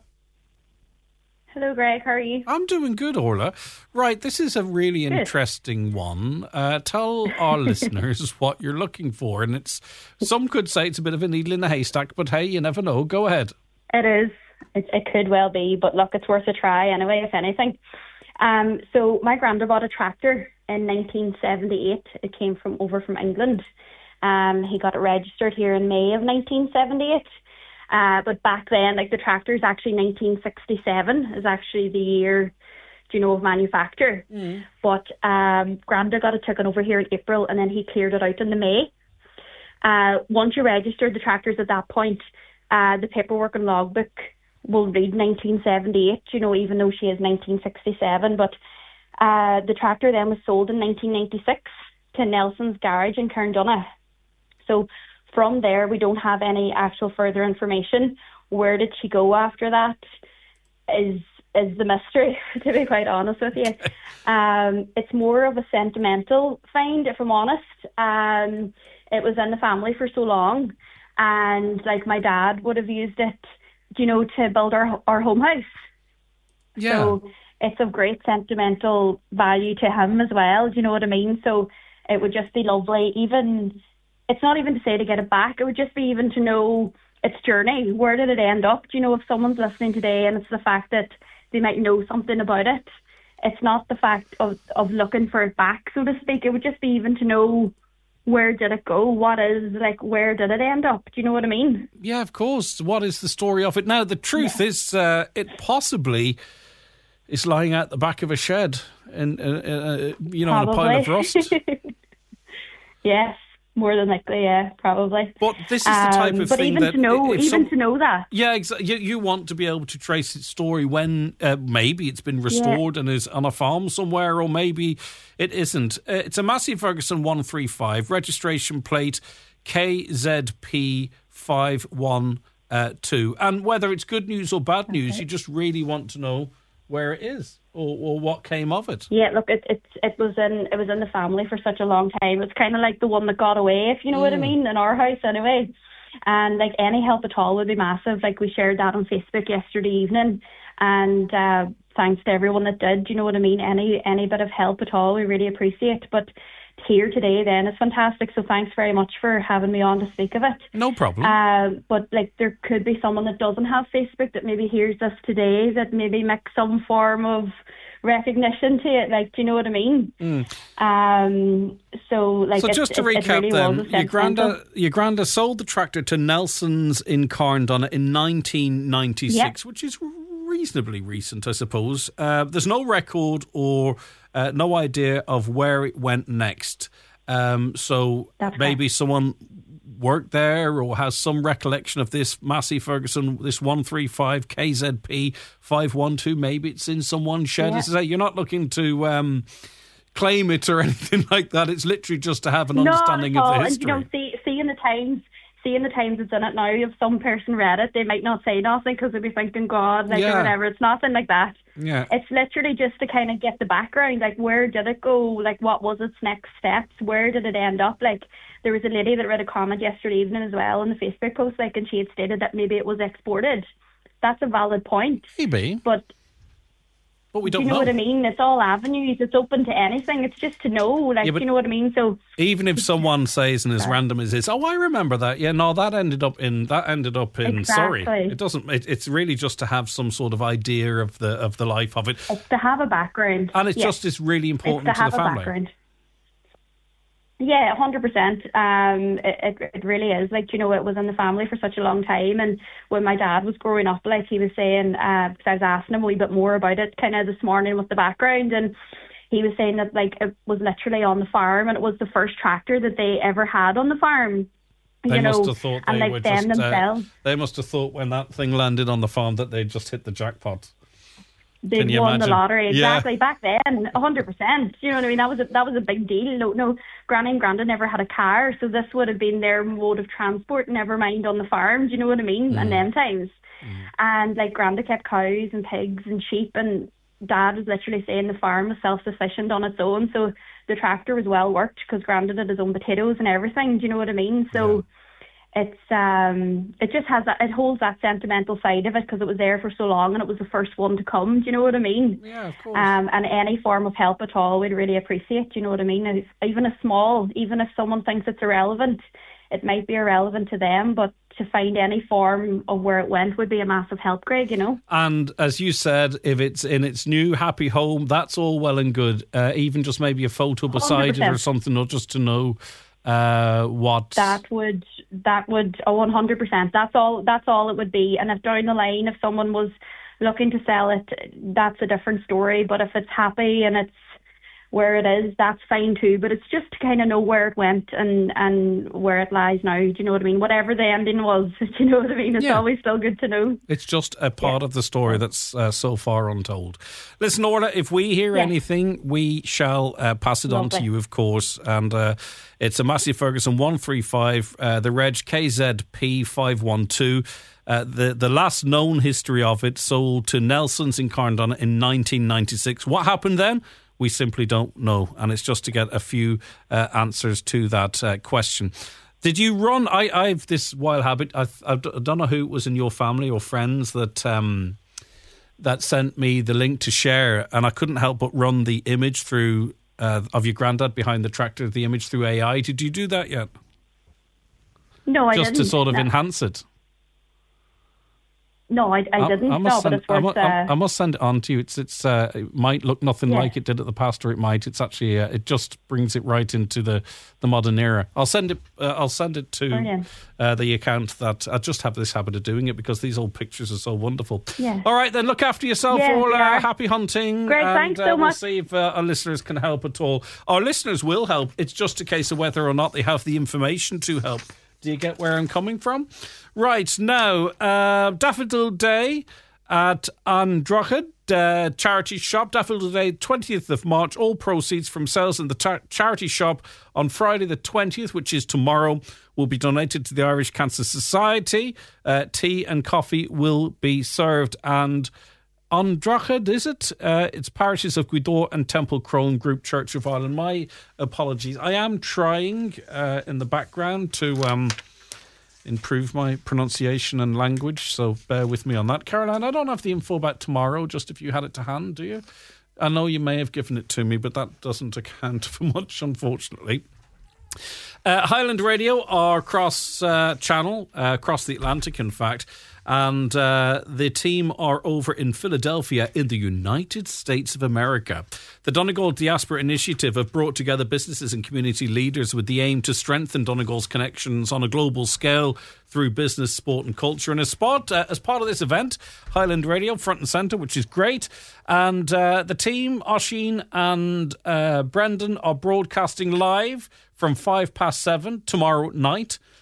Hello, Greg. How are you? I'm doing good, Orla. Right, this is a really good. interesting one. Uh, tell our listeners what you're looking for. And it's some could say it's a bit of a needle in a haystack, but hey, you never know. Go ahead. It is. It, it could well be, but look, it's worth a try anyway, if anything. Um, so my granddad bought a tractor in nineteen seventy-eight. It came from over from England. Um, he got it registered here in May of nineteen seventy-eight. Uh, but back then, like the tractor is actually nineteen sixty-seven is actually the year, do you know, of manufacture. Mm. But um, Granda got it taken over here in April, and then he cleared it out in the May. Uh, once you registered the tractors at that point, uh, the paperwork and logbook will read nineteen seventy-eight, you know, even though she is nineteen sixty-seven. But uh, the tractor then was sold in nineteen ninety-six to Nelson's Garage in Carndonagh. So from there, we don't have any actual further information. Where did she go after that is is the mystery, to be quite honest with you. Um, it's more of a sentimental find, if I'm honest. Um, it was in the family for so long, and like my dad would have used it, you know, to build our our home house. Yeah. So it's of great sentimental value to him as well. Do you know what I mean? So it would just be lovely, even. It's not even to say to get it back. It would just be even to know its journey. Where did it end up? Do you know, if someone's listening today and it's the fact that they might know something about it, it's not the fact of, of looking for it back, so to speak. It would just be even to know, where did it go? What is, like, where did it end up? Do you know what I mean? Yeah, of course. What is the story of it? Now, the truth yeah. is uh, it possibly is lying out the back of a shed in, uh, uh, you know, Probably. in a pile of rust. Yes. More than likely, yeah, probably. But this is the type um, of but thing even that... to know, even some, to know that. Yeah, exactly. You, you want to be able to trace its story when uh, maybe it's been restored yeah. and is on a farm somewhere, or maybe it isn't. Uh, it's a Massey Ferguson one three five, registration plate K Z P five one two. And whether it's good news or bad news, okay. you just really want to know where it is. Or, or what came of it? Yeah, look, it, it it was in it was in the family for such a long time. It's kind of like the one that got away, if you know mm. what I mean, in our house anyway. And like any help at all would be massive. Like we shared that on Facebook yesterday evening, and uh, thanks to everyone that did. You know what I mean? Any any bit of help at all, we really appreciate. But here today then is fantastic. So thanks very much for having me on to speak of it. No problem. Uh, but like there could be someone that doesn't have Facebook that maybe hears this today that maybe makes some form of recognition to it. Like, do you know what I mean? Mm. Um. So like, so it, just to it, recap, it really then was your granda your granda sold the tractor to Nelson's in Carndonagh in nineteen ninety-six, yep. which is reasonably recent, I suppose. Uh, there's no record or uh, no idea of where it went next. Um, so That's maybe right. someone worked there or has some recollection of this Massey Ferguson, this one three five K Z P five one two. Maybe it's in someone's shed. Yeah. As I say, you're not looking to um, claim it or anything like that. It's literally just to have an Not understanding at all. of the And, history. you know, see, seeing the Times, seeing the Times it's in it now, if some person read it, they might not say nothing because they'll be thinking, God, like, Yeah. or whatever. It's nothing like that. Yeah. It's literally just to kind of get the background, like, where did it go? Like, what was its next steps? Where did it end up? Like, there was a lady that read a comment yesterday evening as well on the Facebook post, like, and she had stated that maybe it was exported. That's a valid point. Maybe. But But we do don't you know, know. what I mean? It's all avenues. It's open to anything. It's just to know, like, Yeah, but- you know what I mean? So Even if someone says, and as random as this, oh, I remember that. Yeah, no, that ended up in that ended up in Surrey. Exactly. It doesn't. It, it's really just to have some sort of idea of the of the life of it, it's to have a background. and it's Yes. just is really It's important to to, have the a family. background. Yeah, one hundred percent. Um, it, it it really is. Like, you know, it was in the family for such a long time. And when my dad was growing up, like, he was saying, uh, because I was asking him a wee bit more about it kind of this morning with the background, and he was saying that, like, it was literally on the farm, and it was the first tractor that they ever had on the farm. They you must know, have thought and they like were them just. Uh, themselves. they must have thought when that thing landed on the farm that they just hit the jackpot. They Can you won imagine? the lottery. Yeah. Exactly. Back then, one hundred percent. You know what I mean? That was a, that was a big deal. No, no, Granny and Granda never had a car, so this would have been their mode of transport, never mind on the farm. Do you know what I mean? Mm. And them times. And, like, Granda kept cows and pigs and sheep, and Dad was literally saying the farm was self-sufficient on its own, so the tractor was well worked because Granda did his own potatoes and everything. Do you know what I mean? So... Yeah. It's um, it just has that, it holds that sentimental side of it because it was there for so long and it was the first one to come. Do you know what I mean? Yeah, of course. Um, and any form of help at all, we'd really appreciate. Do you know what I mean? And even a small, even if someone thinks it's irrelevant, it might be irrelevant to them, but to find any form of where it went would be a massive help, Greg. You know. And as you said, if it's in its new happy home, that's all well and good. Uh, even just maybe a photo beside one hundred it or percent. something, or just to know uh, what. That would that would oh one hundred percent. That's all. That's all it would be. And if down the line, if someone was looking to sell it, that's a different story. But if it's happy and it's where it is, that's fine too. But it's just to kind of know where it went and and where it lies now. Do you know what I mean? Whatever the ending was, do you know what I mean? It's Yeah. always still good to know. It's just a part Yeah. of the story that's uh, so far untold. Listen, Orla, if we hear Yeah. anything, we shall uh, pass it on to Lovely. you, of course. And uh, it's a Massey Ferguson one three five, uh, the reg K Z P five one two. Uh, the, the last known history of it sold to Nelson's in Carndon in nineteen ninety-six. What happened then? We simply don't know. And it's just to get a few uh, answers to that uh, question. Did you run? I, I've this wild habit. I, I don't know who it was in your family or friends that um, that sent me the link to share, and I couldn't help but run the image through uh, of your granddad behind the tractor, the image through A I. Did you do that yet? No, I Just didn't. to sort of no. enhance it. No, I, I didn't. I no, must, but send, it's I, worth. mu- I, Uh, I must send it on to you. It's it's uh, it might look nothing Yeah. like it did at the past, or it might. It's actually uh, it just brings it right into the, the modern era. I'll send it. Uh, I'll send it to Brilliant. uh, the account that I just have this habit of doing it because these old pictures are so wonderful. Yeah. All right, then look after yourself, Yeah, they Orla. are. Happy hunting. Great, and, thanks uh, so we'll much. see if uh, our listeners can help at all. Our listeners will help. It's just a case of whether or not they have the information to help. Do you get where I'm coming from? Right, now, uh, Daffodil Day at Androchid uh, charity shop. Daffodil Day, twentieth of March. All proceeds from sales in the tar- charity shop on Friday the twentieth, which is tomorrow, will be donated to the Irish Cancer Society. Uh, tea and coffee will be served. And Androchid, is it? Uh, it's parishes of Gweedore and Temple Crone Group Church of Ireland. My apologies. I am trying uh, in the background to um, improve my pronunciation and language, so bear with me on that. Caroline, I don't have the info about tomorrow, just if you had it to hand, do you? I know you may have given it to me, but that doesn't account for much, unfortunately. Uh, Highland Radio are cross uh, channel, uh, across the Atlantic, in fact. And uh, the team are over in Philadelphia in the United States of America. The Donegal Diaspora Initiative have brought together businesses and community leaders with the aim to strengthen Donegal's connections on a global scale through business, sport and culture. And as part, uh, as part of this event, Highland Radio, front and centre, which is great. And uh, the team, Oisin and uh, Brendan, are broadcasting live from five past seven tomorrow night.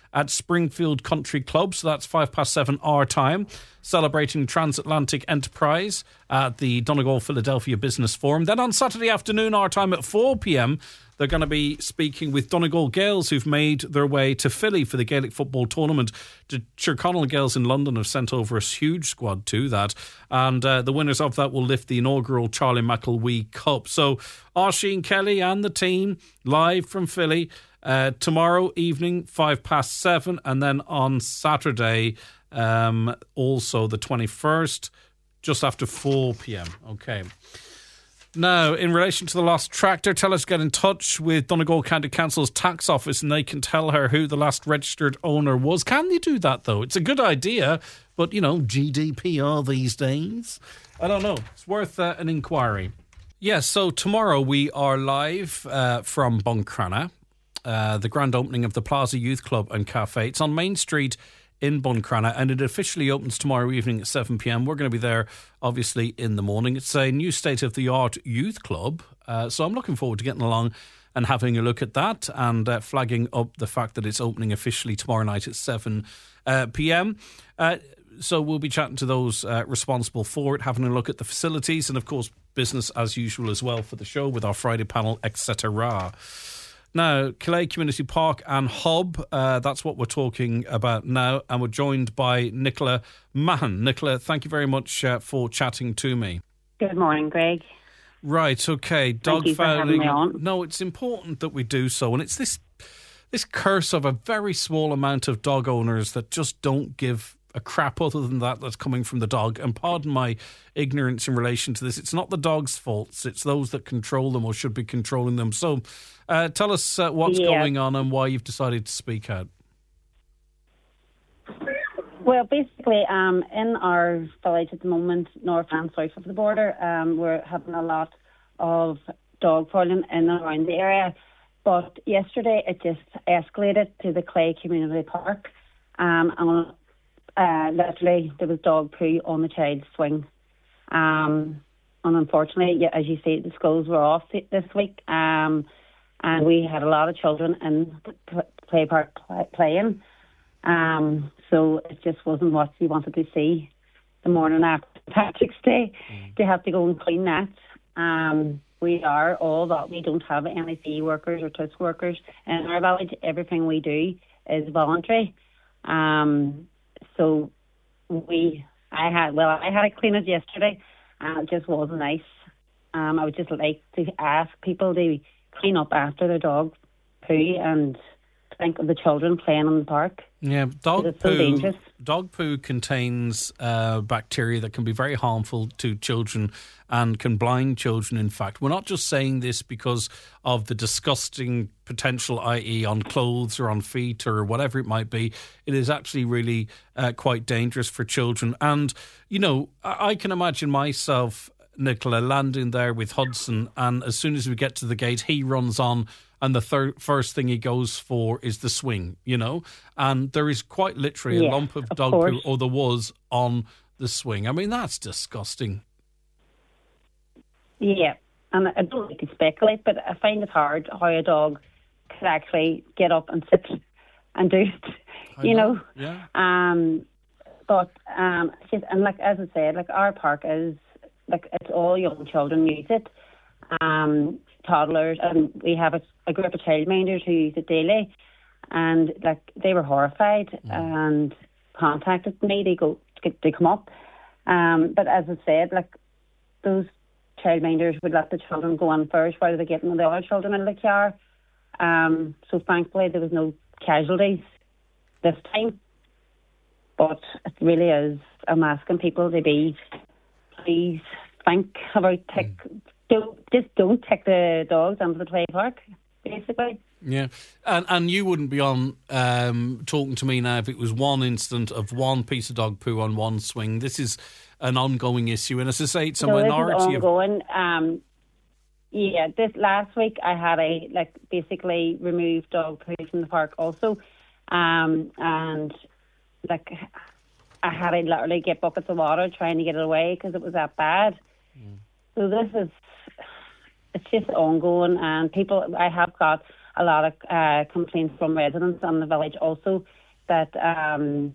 at Springfield Country Club. So that's five past seven our time, celebrating Transatlantic Enterprise at the Donegal Philadelphia Business Forum. Then on Saturday afternoon our time at four p.m, they're going to be speaking with Donegal Gaels, who've made their way to Philly for the Gaelic Football Tournament. The Tyrconnell Gaels in London have sent over a huge squad to that, and uh, the winners of that will lift the inaugural Charlie McElwee Cup. So Oisín Kelly and the team live from Philly uh, tomorrow evening, five past seven, and then on Saturday, um, also the twenty-first, just after four p.m. Okay. Now, in relation to the lost tractor, tell us to get in touch with Donegal County Council's tax office and they can tell her who the last registered owner was. Can they do that, though? It's a good idea, but, you know, G D P R these days. I don't know. It's worth uh, an inquiry. Yes, so tomorrow we are live uh, from Buncrana, uh, the grand opening of the Plaza Youth Club and Cafe. It's on Main Street in Buncrana, and it officially opens tomorrow evening at seven p.m. We're going to be there, obviously, in the morning. It's a new state-of-the-art youth club, uh, so I'm looking forward to getting along and having a look at that and uh, flagging up the fact that it's opening officially tomorrow night at seven p.m. Uh, so we'll be chatting to those uh, responsible for it, having a look at the facilities, and, of course, business as usual as well for the show with our Friday panel, et cetera. Now, Killea Community Park and Hub, uh, that's what we're talking about now. And we're joined by Nicola Mahon. Nicola, thank you very much uh, for chatting to me. Good morning, Greg. Right, okay. Dog thank you fouling. for having me on. No, it's important that we do so. And it's this this curse of a very small amount of dog owners that just don't give a crap other than that that's coming from the dog. And pardon my ignorance in relation to this. It's not the dog's faults. It's those that control them or should be controlling them. So uh, tell us uh, what's yeah. going on and why you've decided to speak out. Well, basically, um, in our village at the moment, north and south of the border, um, we're having a lot of dog fouling in and around the area. But yesterday it just escalated to the Killea Community Park. Um, and uh, literally there was dog poo on the child's swing. Um, and unfortunately, yeah, as you say, the schools were off this week. Um, and we had a lot of children in the play park play- playing. Um, so it just wasn't what you wanted to see the morning after Patrick's Day. Mm. To have to go and clean that. Um, we are all that. We don't have any fee workers or tusk workers in our village. Everything we do is voluntary. Um, so we, I had, well, I had to clean it yesterday, and it just wasn't nice. Um, I would just like to ask people to clean up after their dog poo and think of the children playing in the park. Yeah, dog it's poo. So dangerous. Dog poo contains uh, bacteria that can be very harmful to children and can blind children. In fact, we're not just saying this because of the disgusting potential, that is, on clothes or on feet or whatever it might be. It is actually really uh, quite dangerous for children. And you know, I, I can imagine myself, Nicola, landing there with Hudson, and as soon as we get to the gate, he runs on. And the thir- first thing he goes for is the swing, you know. And there is quite literally yeah, a lump of, of dog course. poo, or there was, on the swing. I mean, that's disgusting. Yeah, and I don't like to speculate, but I find it hard how a dog could actually get up and sit and do it, I you know. know. Yeah. Um, but, um, it's just, and like, as I said, like, our park is, like, it's all young children use it. Um, toddlers, and we have a, a group of childminders who use it daily, and like they were horrified mm. and contacted me to go to, to come up. Um, but as I said, like those childminders would let the children go on first while they get the other children in the car. Um, so thankfully there was no casualties this time. But it really is. I'm asking people to be please think about tech. Mm. Don't, just don't take the dogs onto the play park, basically. Yeah, and and you wouldn't be on um, talking to me now if it was one incident of one piece of dog poo on one swing. This is an ongoing issue, and as I say, it's a no, minority. This is ongoing. Of... Um, yeah, this last week I had a like basically remove dog poo from the park also, um, and like I had to literally get buckets of water trying to get it away because it was that bad. Mm. So this is. It's just ongoing, and people. I have got a lot of uh, complaints from residents on the village also that um,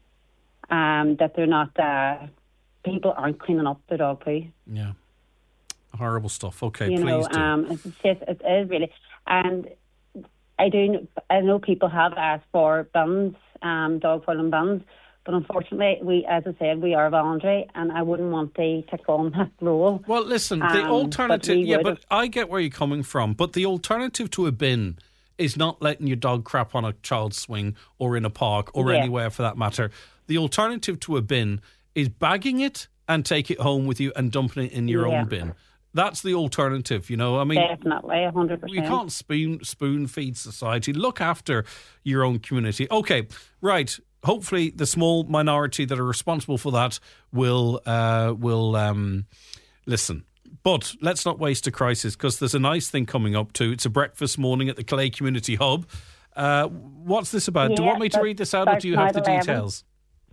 um, that they're not, uh, people aren't cleaning up their dog poo. Yeah. Horrible stuff. Okay, you please know, do. Um, it's just, it is really, and I do, I know people have asked for bins, um, dog foiling bins, but unfortunately, we, as I said, we are voluntary, and I wouldn't want to take on that role. Well, listen, the um, alternative, but yeah, would. but I get where you're coming from, but the alternative to a bin is not letting your dog crap on a child's swing or in a park or yeah. anywhere for that matter. The alternative to a bin is bagging it and take it home with you and dumping it in your yeah. own bin. That's the alternative, you know. I mean, definitely, one hundred percent. You can't spoon spoon feed society. Look after your own community. Okay, right. Hopefully, the small minority that are responsible for that will uh, will um, listen. But let's not waste a crisis, because there's a nice thing coming up too. It's a breakfast morning at the Clay Community Hub. Uh, what's this about? Yeah, do you want me to read this out, or do you have the details?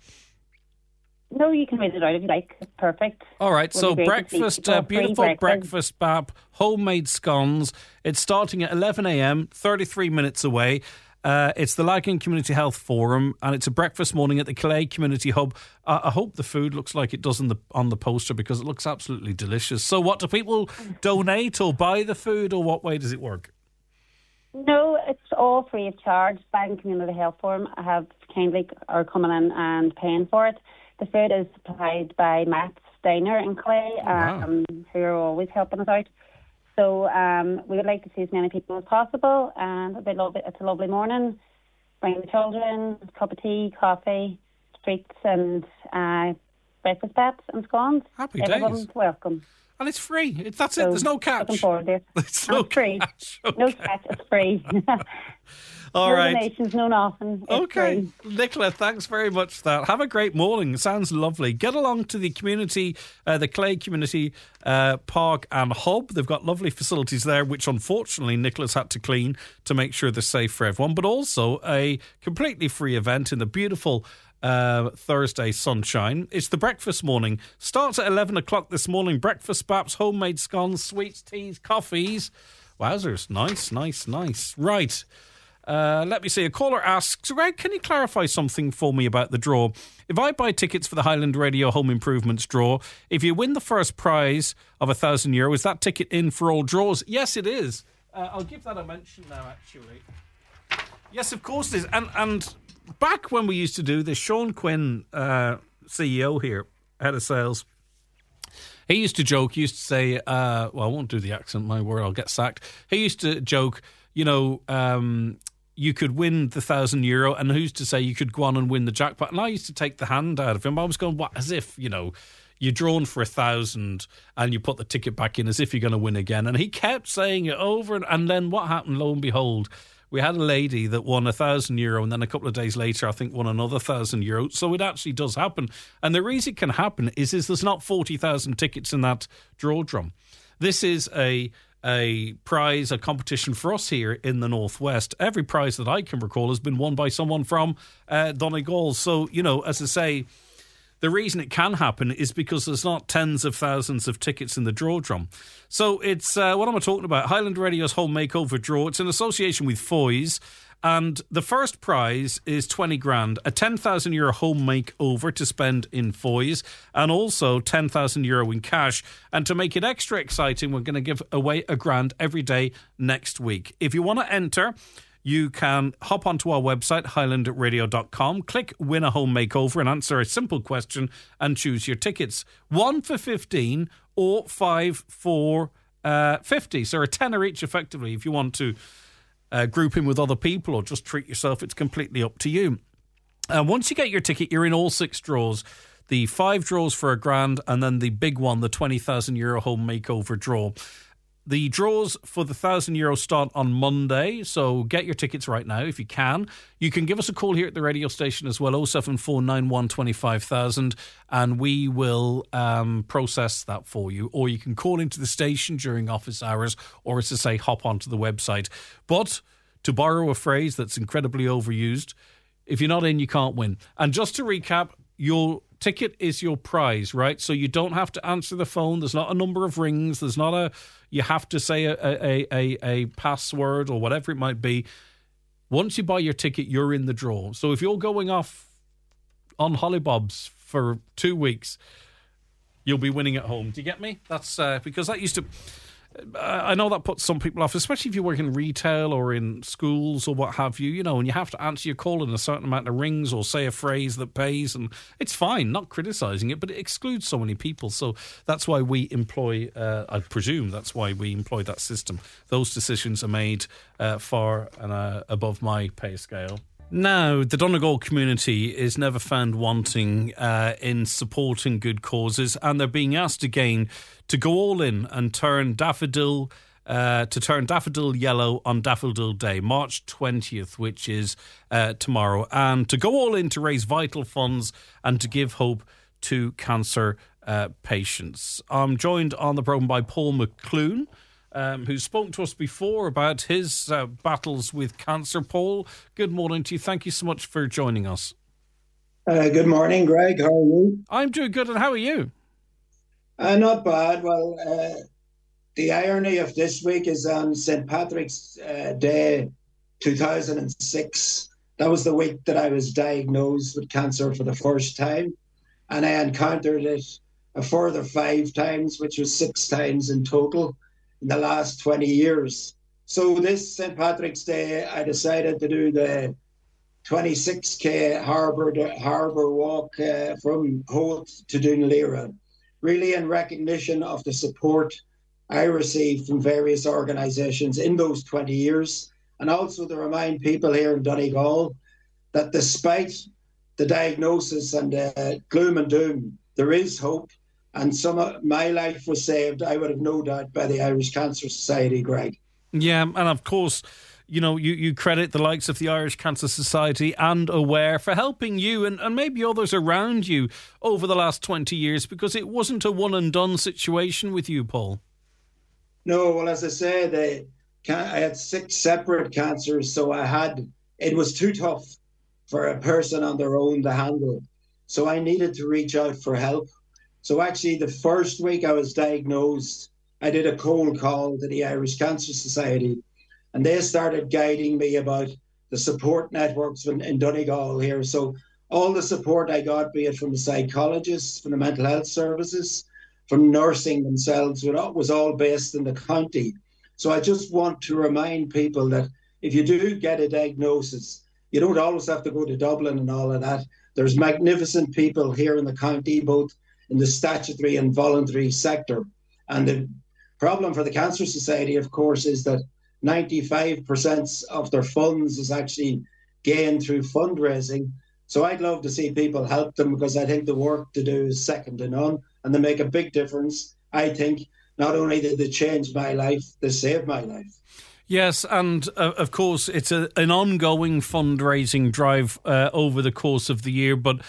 No, you can read it out if you like. It's perfect. All right, Would so be great to breakfast, see uh, people. beautiful Free breakfast, bap, homemade scones. It's starting at eleven a.m, thirty-three minutes away. Uh, it's the Lagan Community Health Forum, and it's a breakfast morning at the Clay Community Hub. Uh, I hope the food looks like it does on the, on the poster, because it looks absolutely delicious. So what, do people donate or buy the food, or what way does it work? No, it's all free of charge. Lagan Community Health Forum have kindly are coming in and paying for it. The food is supplied by Matt's Diner in Clay, Wow. um, who are always helping us out. So um, we would like to see as many people as possible, and it'll be lovely, it's a lovely morning. Bring the children, a cup of tea, coffee, treats, and uh, breakfast bats and scones. Happy Everyone's days. welcome. And it's free. It, that's So, it. There's no catch. Looking forward to it. It's And no it's free. catch. No Okay. catch, it's free. All no right. donations, no nothing. It's Okay. free. Nicola, thanks very much for that. Have a great morning. It sounds lovely. Get along to the community, uh, the Clay Community uh, Park and Hub. They've got lovely facilities there, which unfortunately Nicola's had to clean to make sure they're safe for everyone, but also a completely free event in the beautiful uh, Thursday sunshine. It's the breakfast morning. Starts at eleven o'clock this morning. Breakfast, baps, homemade scones, sweets, teas, coffees. Wowzers. Nice, nice, nice. Right. Uh, let me see. A caller asks, Greg, can you clarify something for me about the draw? If I buy tickets for the Highland Radio Home Improvements draw, if you win the first prize of a thousand euro, is that ticket in for all draws? Yes, it is. Uh, I'll give that a mention now, actually. Yes, of course it is. And, and back when we used to do this, Sean Quinn, uh, C E O here, head of sales, he used to joke, he used to say, uh, well, I won't do the accent, my word, I'll get sacked. He used to joke, you know, um, you could win the thousand euro, and who's to say you could go on and win the jackpot? And I used to take the hand out of him. I was going, what, as if, you know, you're drawn for a thousand and you put the ticket back in as if you're going to win again. And he kept saying it over, and, and then what happened, lo and behold, we had a lady that won a thousand euro, and then a couple of days later, I think, won another thousand euro. So it actually does happen. And the reason it can happen is, is there's not forty thousand tickets in that draw drum. This is a a prize, a competition for us here in the Northwest. Every prize that I can recall has been won by someone from uh, Donegal. So, you know, as I say, the reason it can happen is because there's not tens of thousands of tickets in the draw drum. So it's, uh, what am I talking about? Highland Radio's Home Makeover Draw. It's in association with Foy's. And the first prize is twenty grand, a ten thousand euro home makeover to spend in Foy's, and also ten thousand euro in cash. And to make it extra exciting, we're going to give away a grand every day next week. If you want to enter, you can hop onto our website, highland radio dot com, click Win a Home Makeover and answer a simple question and choose your tickets. One for fifteen or five for uh, fifty. So a tenner each effectively if you want to uh, group in with other people or just treat yourself. It's completely up to you. And uh, once you get your ticket, you're in all six draws. The five draws for a grand, and then the big one, the twenty thousand euro home makeover draw. The draws for the one thousand euro start on Monday, so get your tickets right now if you can. You can give us a call here at the radio station as well, oh seven four nine one, two five thousand, and we will um, process that for you. Or you can call into the station during office hours, or as I say, hop onto the website. But to borrow a phrase that's incredibly overused, if you're not in, you can't win. And just to recap, your ticket is your prize, right? So you don't have to answer the phone. There's not a number of rings. There's not a, you have to say a, a, a, a password or whatever it might be. Once you buy your ticket, you're in the draw. So if you're going off on hollybobs for two weeks, you'll be winning at home. Do you get me? That's uh, because that used to... I know that puts some people off, especially if you work in retail or in schools or what have you, you know, and you have to answer your call in a certain amount of rings or say a phrase that pays, and it's fine, not criticising it, but it excludes so many people. So that's why we employ, uh, I presume that's why we employ that system. Those decisions are made uh, far and uh, above my pay scale. Now, the Donegal community is never found wanting uh, in supporting good causes, and they're being asked again to go all in and turn daffodil uh, to turn daffodil yellow on Daffodil Day, March twentieth, which is uh, tomorrow, and to go all in to raise vital funds and to give hope to cancer uh, patients. I'm joined on the programme by Paul McClune, Um, who's spoken to us before about his uh, battles with cancer. Paul, good morning to you. Thank you so much for joining us. Uh, good morning, Greg. How are you? I'm doing good, and how are you? Uh, not bad. Well, uh, the irony of this week is on Saint Patrick's uh, Day two thousand six. That was the week that I was diagnosed with cancer for the first time, and I encountered it a further five times, which was six times in total in the last twenty years. So this Saint Patrick's Day, I decided to do the twenty-six K harbour harbour walk uh, from Howth to Dunleera, really in recognition of the support I received from various organisations in those twenty years, and also to remind people here in Donegal that despite the diagnosis and the gloom and doom, there is hope. And some of my life was saved, I would have no doubt, by the Irish Cancer Society, Greg. Yeah, and of course, you know, you, you credit the likes of the Irish Cancer Society and Aware for helping you and, and maybe others around you over the last twenty years, because it wasn't a one-and-done situation with you, Paul. No, well, as I say, they, I had six separate cancers, so I had, it was too tough for a person on their own to handle. So I needed to reach out for help. So actually, the first week I was diagnosed, I did a cold call to the Irish Cancer Society, and they started guiding me about the support networks in, in Donegal here. So all the support I got, be it from the psychologists, from the mental health services, from nursing themselves, was all based in the county. So I just want to remind people that if you do get a diagnosis, you don't always have to go to Dublin and all of that. There's magnificent people here in the county, both in the statutory and voluntary sector. And the problem for the Cancer Society, of course, is that ninety-five percent of their funds is actually gained through fundraising. So I'd love to see people help them, because I think the work to do is second to none, and they make a big difference. I think not only did they change my life, they saved my life. Yes, and uh, of course, it's a, an ongoing fundraising drive uh, over the course of the year, but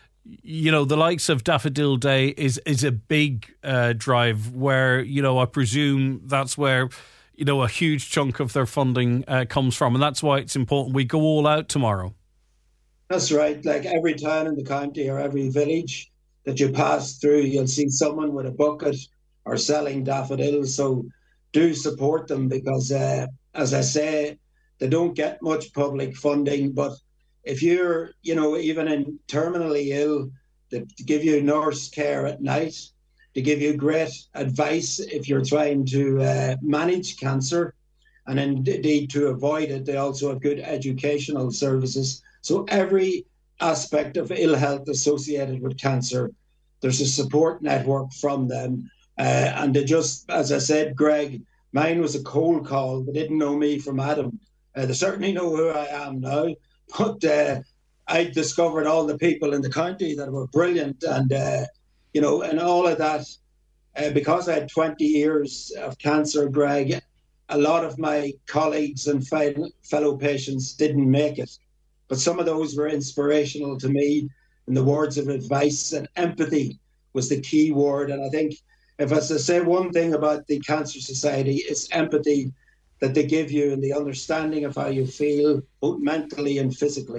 you know, the likes of Daffodil Day is is a big uh, drive where, you know, I presume that's where, you know, a huge chunk of their funding uh, comes from. And that's why it's important we go all out tomorrow. That's right. Like every town in the county or every village that you pass through, you'll see someone with a bucket or selling daffodils. So do support them, because, uh, as I say, they don't get much public funding, but if you're, you know, even in terminally ill, to give you nurse care at night, to give you great advice if you're trying to uh, manage cancer, and indeed to avoid it. They also have good educational services. So every aspect of ill health associated with cancer, there's a support network from them. Uh, and they just, as I said, Greg, mine was a cold call. They didn't know me from Adam. Uh, they certainly know who I am now. But uh, I discovered all the people in the county that were brilliant, and uh, you know, and all of that. Uh, because I had twenty years of cancer, Greg, a lot of my colleagues and fellow patients didn't make it, but some of those were inspirational to me. And the words of advice and empathy was the key word. And I think if I was to say one thing about the Cancer Society, it's empathy that they give you, and the understanding of how you feel, both mentally and physically.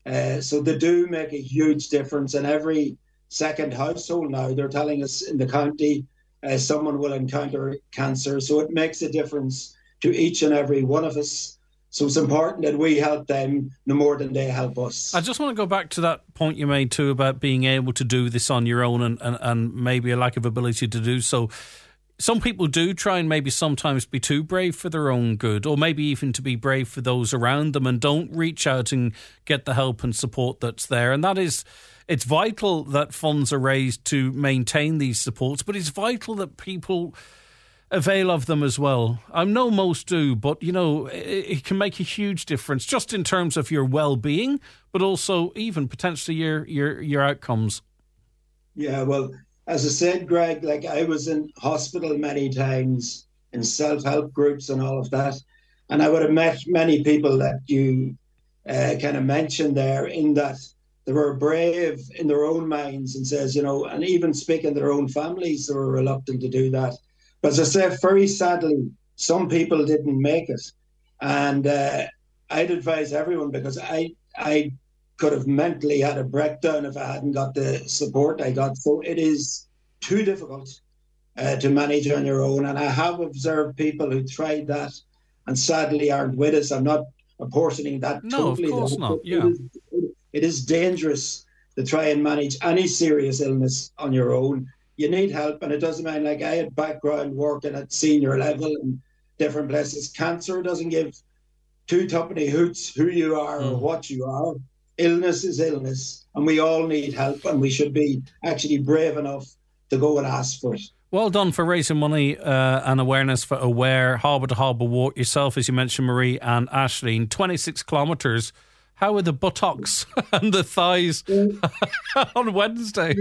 Uh, so they do make a huge difference in every second household now. They're telling us in the county uh, someone will encounter cancer. So it makes a difference to each and every one of us. So it's important that we help them no more than they help us. I just want to go back to that point you made too about being able to do this on your own and, and, and maybe a lack of ability to do so. Some people do try and maybe sometimes be too brave for their own good, or maybe even to be brave for those around them, and don't reach out and get the help and support that's there. And that is, it's vital that funds are raised to maintain these supports, but it's vital that people avail of them as well. I know most do, but, you know, it, it can make a huge difference just in terms of your well-being, but also even potentially your your, your outcomes. Yeah, well, as I said, Greg, like I was in hospital many times in self-help groups and all of that, and I would have met many people that you uh, kind of mentioned there, in that they were brave in their own minds and says, you know, and even speaking to their own families, they were reluctant to do that. But as I said, very sadly, some people didn't make it. And uh, I'd advise everyone, because I I could have mentally had a breakdown if I hadn't got the support I got. So it is too difficult uh, to manage on your own. And I have observed people who tried that and sadly aren't with us. I'm not apportioning that no, totally. No, of course not, yeah. It is, it is dangerous to try and manage any serious illness on your own. You need help, and it doesn't mean, like I had background working at senior level in different places. Cancer doesn't give two tuppenny hoots who you are mm. or what you are. Illness is illness, and we all need help, and we should be actually brave enough to go and ask for it. Well done for raising money uh, and awareness for Aware, Harbour to Harbour Walk. Yourself, as you mentioned, Marie and Aisling, twenty-six kilometres. How are the buttocks and the thighs on Wednesday?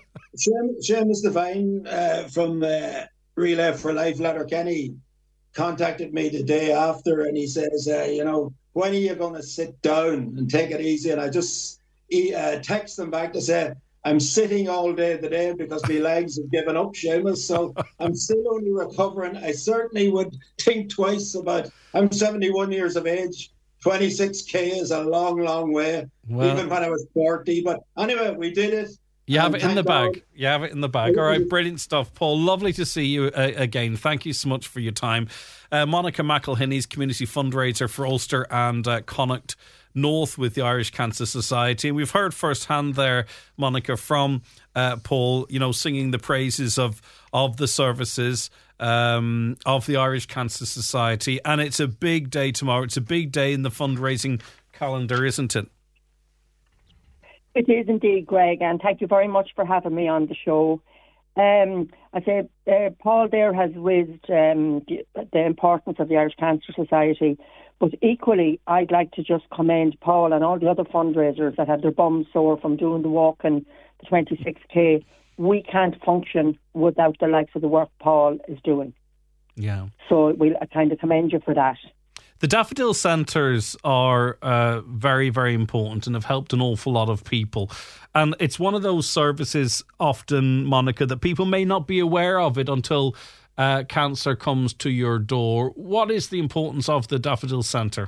Seamus Devine uh, from uh, Relay for Life, Letterkenny, contacted me the day after, and he says, uh, you know, when are you going to sit down and take it easy? And I just he, uh, text them back to say, I'm sitting all day today because my legs have given up, Seamus, so I'm still only recovering. I certainly would think twice about, I'm seventy-one years of age. twenty-six K is a long, long way, well, even when I was forty. But anyway, we did it. You have it in the bag. God. You have it in the bag. All right, brilliant stuff, Paul. Lovely to see you uh, again. Thank you so much for your time. Uh, Monica McElhinney's community fundraiser for Ulster and uh, Connacht North with the Irish Cancer Society. And we've heard firsthand there, Monica, from uh, Paul, you know, singing the praises of, of the services um, of the Irish Cancer Society. And it's a big day tomorrow. It's a big day in the fundraising calendar, isn't it? It is indeed, Greg, and thank you very much for having me on the show. Um, I say uh, Paul there has raised um, the, the importance of the Irish Cancer Society, but equally I'd like to just commend Paul and all the other fundraisers that have their bums sore from doing the walk and the twenty-six K. We can't function without the likes of the work Paul is doing. Yeah. So we'll I kind of commend you for that. The Daffodil Centres are uh, very, very important and have helped an awful lot of people. And it's one of those services often, Monica, that people may not be aware of it until uh, cancer comes to your door. What is the importance of the Daffodil Centre?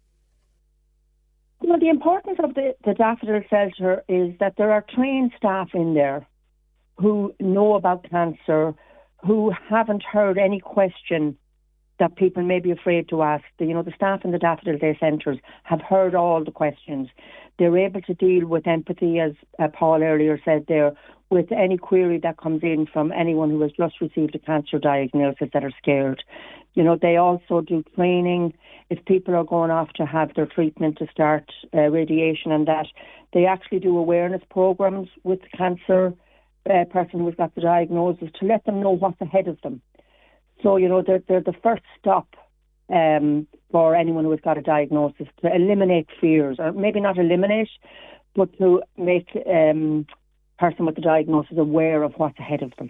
Well, the importance of the, the Daffodil Centre is that there are trained staff in there who know about cancer, who haven't heard any question that people may be afraid to ask. You know, the staff in the Daffodil Day Centres have heard all the questions. They're able to deal with empathy, as uh, Paul earlier said there, with any query that comes in from anyone who has just received a cancer diagnosis that are scared. You know, they also do training. If people are going off to have their treatment to start uh, radiation and that, they actually do awareness programs with the cancer uh, person who's got the diagnosis to let them know what's ahead of them. So, you know, they're, they're the first stop um, for anyone who has got a diagnosis to eliminate fears, or maybe not eliminate, but to make um person with the diagnosis aware of what's ahead of them.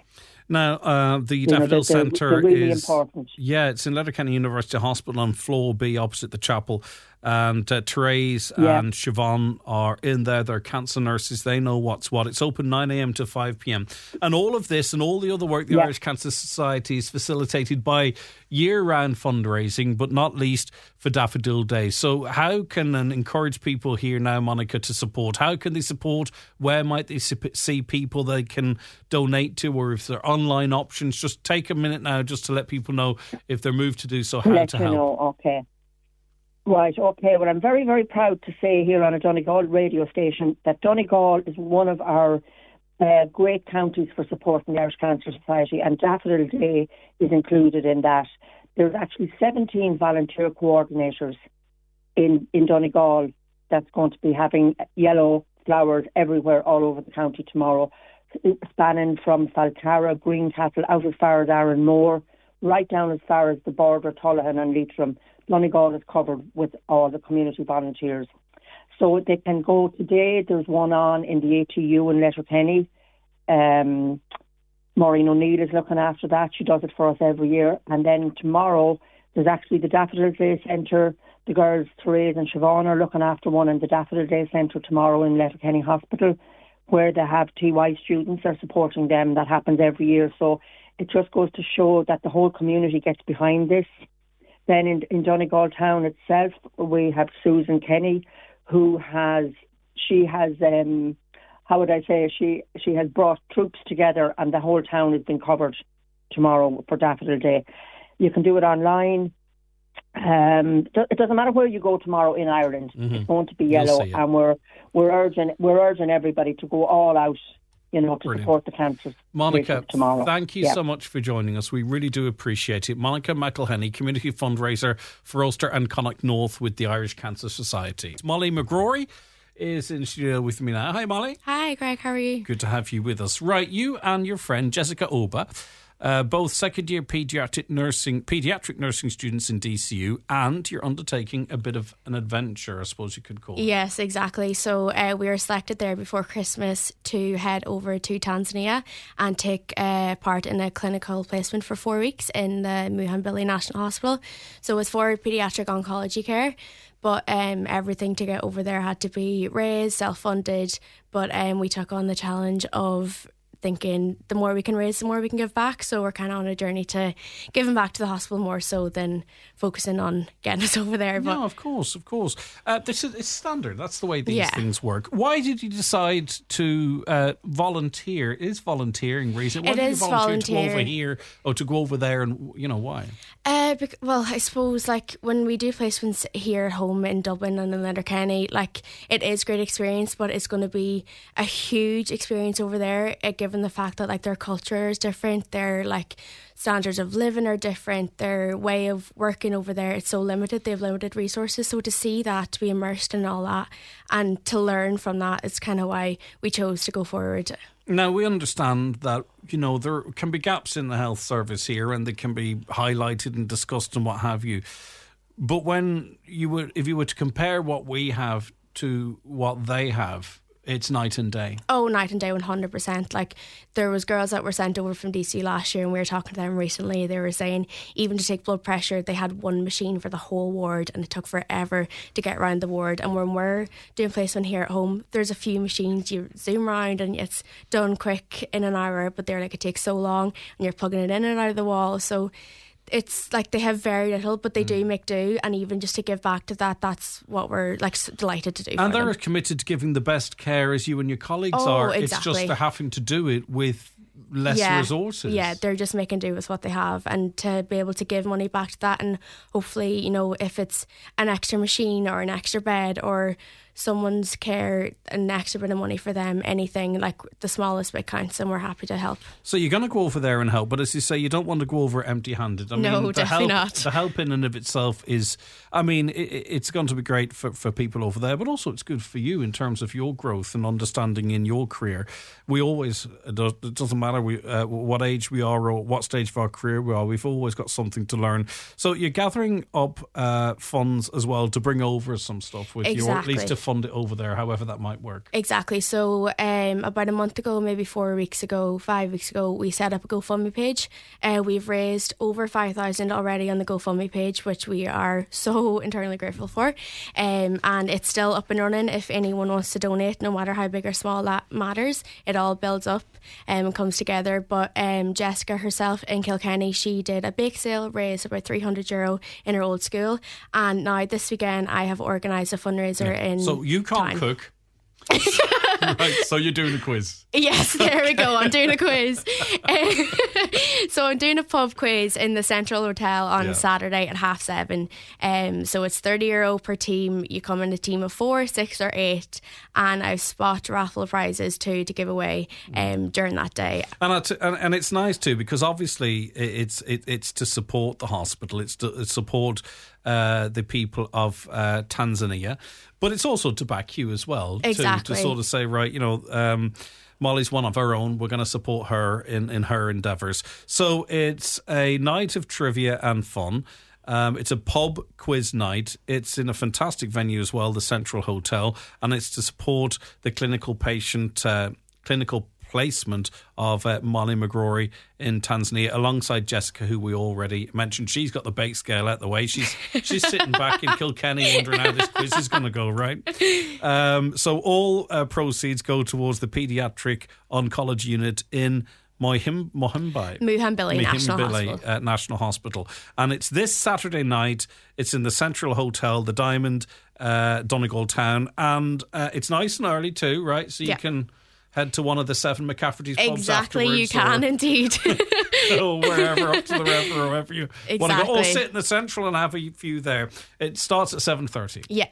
Now, uh, the You know, Daffodil they're- they're- Centre they're really is important. Yeah, it's in Letterkenny University Hospital on floor B, opposite the chapel. And uh, Therese Yeah. and Siobhan are in there. They're cancer nurses. They know what's what. It's open nine a.m. to five p.m. And all of this and all the other work the Yeah. Irish Cancer Society is facilitated by year-round fundraising, but not least for Daffodil Day. So how can and encourage people here now, Monica, to support? How can they support? Where might they see people they can donate to, or if there are online options? Just take a minute now just to let people know, if they're moved to do so, how Let to you help. know, okay. Right, okay. Well, I'm very, very proud to say here on a Donegal radio station that Donegal is one of our uh, great counties for supporting the Irish Cancer Society, and Daffodil Day is included in that. There's actually seventeen volunteer coordinators in, in Donegal that's going to be having yellow flowers everywhere all over the county tomorrow, spanning from Falcara, Greencastle, out as far as Aaronmore, right down as far as the border, Tullahan and Leitrim. Donegal is covered with all the community volunteers. So they can go today. There's one on in the A T U in Letterkenny. Um, Maureen O'Neill is looking after that. She does it for us every year. And then tomorrow, there's actually the Daffodil Day Centre. The girls, Therese and Siobhan, are looking after one in the Daffodil Day Centre tomorrow in Letterkenny Hospital, where they have T Y students are supporting them. That happens every year. So it just goes to show that the whole community gets behind this. Then in, in Donegal town itself, we have Susan Kenny, who has, she has, um, how would I say, she she has brought troops together, and the whole town has been covered tomorrow for Daffodil Day. You can do it online. Um, it doesn't matter where you go tomorrow in Ireland. Mm-hmm. It's going to be yellow, and we're we're urging we're urging everybody to go all out, you know, to Brilliant. support the cancer. Monica, tomorrow. Thank you yeah. so much for joining us. We really do appreciate it. Monica McElhenney, community fundraiser for Ulster and Connacht North with the Irish Cancer Society. Molly McGrory is in studio with me now. Hi, Molly. Hi, Greg. How are you? Good to have you with us. Right, you and your friend Jessica Oba, uh, both second-year paediatric nursing, paediatric nursing students in D C U, and you're undertaking a bit of an adventure, I suppose you could call it. Yes, exactly. So uh, we were selected there before Christmas to head over to Tanzania and take uh, part in a clinical placement for four weeks in the Muhimbili National Hospital. So it was for paediatric oncology care. But um, everything to get over there had to be raised, self-funded. But um, we took on the challenge of thinking the more we can raise, the more we can give back. So we're kind of on a journey to giving back to the hospital more so than focusing on getting us over there. But no, of course, of course. Uh, this is it's standard. That's the way these Yeah. things work. Why did you decide to uh, volunteer? Is volunteering reason? Why It did is you volunteer, to go over volunteer. here or to go over there, and you know why? Uh, bec- well, I suppose like when we do placements here at home in Dublin and in Letterkenny, like it is great experience, but it's going to be a huge experience over there, uh, given the fact that like their culture is different, their like standards of living are different, their way of working over there, it's so limited, they have limited resources. So to see that, to be immersed in all that and to learn from that is kind of why we chose to go forward. Now, we understand that, you know, there can be gaps in the health service here and they can be highlighted and discussed and what have you. But when you would, if you were to compare what we have to what they have, it's night and day. Oh, night and day, one hundred percent. Like, there was girls that were sent over from D C last year and we were talking to them recently. They were saying even to take blood pressure, they had one machine for the whole ward and it took forever to get around the ward. And when we're doing placement here at home, there's a few machines, you zoom around and it's done quick in an hour, but they're like, it takes so long and you're plugging it in and out of the wall. So it's like they have very little, but they mm. do make do, and even just to give back to that, that's what we're like delighted to do. And for they're them. committed to giving the best care as you and your colleagues oh, are. Exactly. It's just they're having to do it with less yeah. resources. Yeah, they're just making do with what they have, and to be able to give money back to that, and hopefully, you know, if it's an extra machine or an extra bed or someone's care, an extra bit of money for them, anything, like the smallest bit counts, and we're happy to help. So you're going to go over there and help, but as you say, you don't want to go over empty-handed. I no, mean, the definitely help, not. The help in and of itself is, I mean, it, it's going to be great for, for people over there, but also it's good for you in terms of your growth and understanding in your career. We always, it doesn't matter we, uh, what age we are or what stage of our career we are, we've always got something to learn. So you're gathering up uh, funds as well to bring over some stuff with exactly. you, or at least to fund it over there, however that might work. Exactly. So um, about a month ago, maybe four weeks ago, five weeks ago, we set up a GoFundMe page. Uh, we've raised over five thousand already on the GoFundMe page, which we are so eternally grateful for. Um, and it's still up and running if anyone wants to donate, no matter how big or small that matters. It all builds up um, and comes together. But um, Jessica herself in Kilkenny, she did a bake sale, raised about three hundred euro in her old school. And now this weekend I have organised a fundraiser yeah. in So you can't town. cook. Right, so you're doing a quiz. Yes, there we go. I'm doing a quiz. So I'm doing a pub quiz in the Central Hotel on Yeah. Saturday at half seven. Um, so it's thirty euro per team. You come in a team of four, six or eight, and I've spot raffle prizes too to give away um, during that day. And, I t- and and it's nice too, because obviously it's it, it's to support the hospital, it's to support uh, the people of uh, Tanzania, but it's also to back you as well. Exactly. To, to sort of say, right, you know, um, Molly's one of our own. We're going to support her in, in her endeavours. So it's a night of trivia and fun. Um, it's a pub quiz night. It's in a fantastic venue as well, the Central Hotel, and it's to support the clinical patient, uh, clinical placement of uh, Molly McGrory in Tanzania, alongside Jessica, who we already mentioned. She's got the bake scale out the way. She's she's sitting back in Kilkenny wondering how this quiz is going to go, right? Um, so all uh, proceeds go towards the paediatric oncology unit in Mohim, Mohimbai. Muhimbili National Hospital. Uh, National Hospital. And it's this Saturday night. It's in the Central Hotel, the Diamond, uh, Donegal Town. And uh, it's nice and early too, right? So you Yeah. can head to one of the seven McCafferty's pubs Exactly, you afterwards, can or, indeed. or wherever, up to the river, or wherever you want to go. Or Exactly. sit in the Central and have a few there. It starts at seven thirty. Yeah.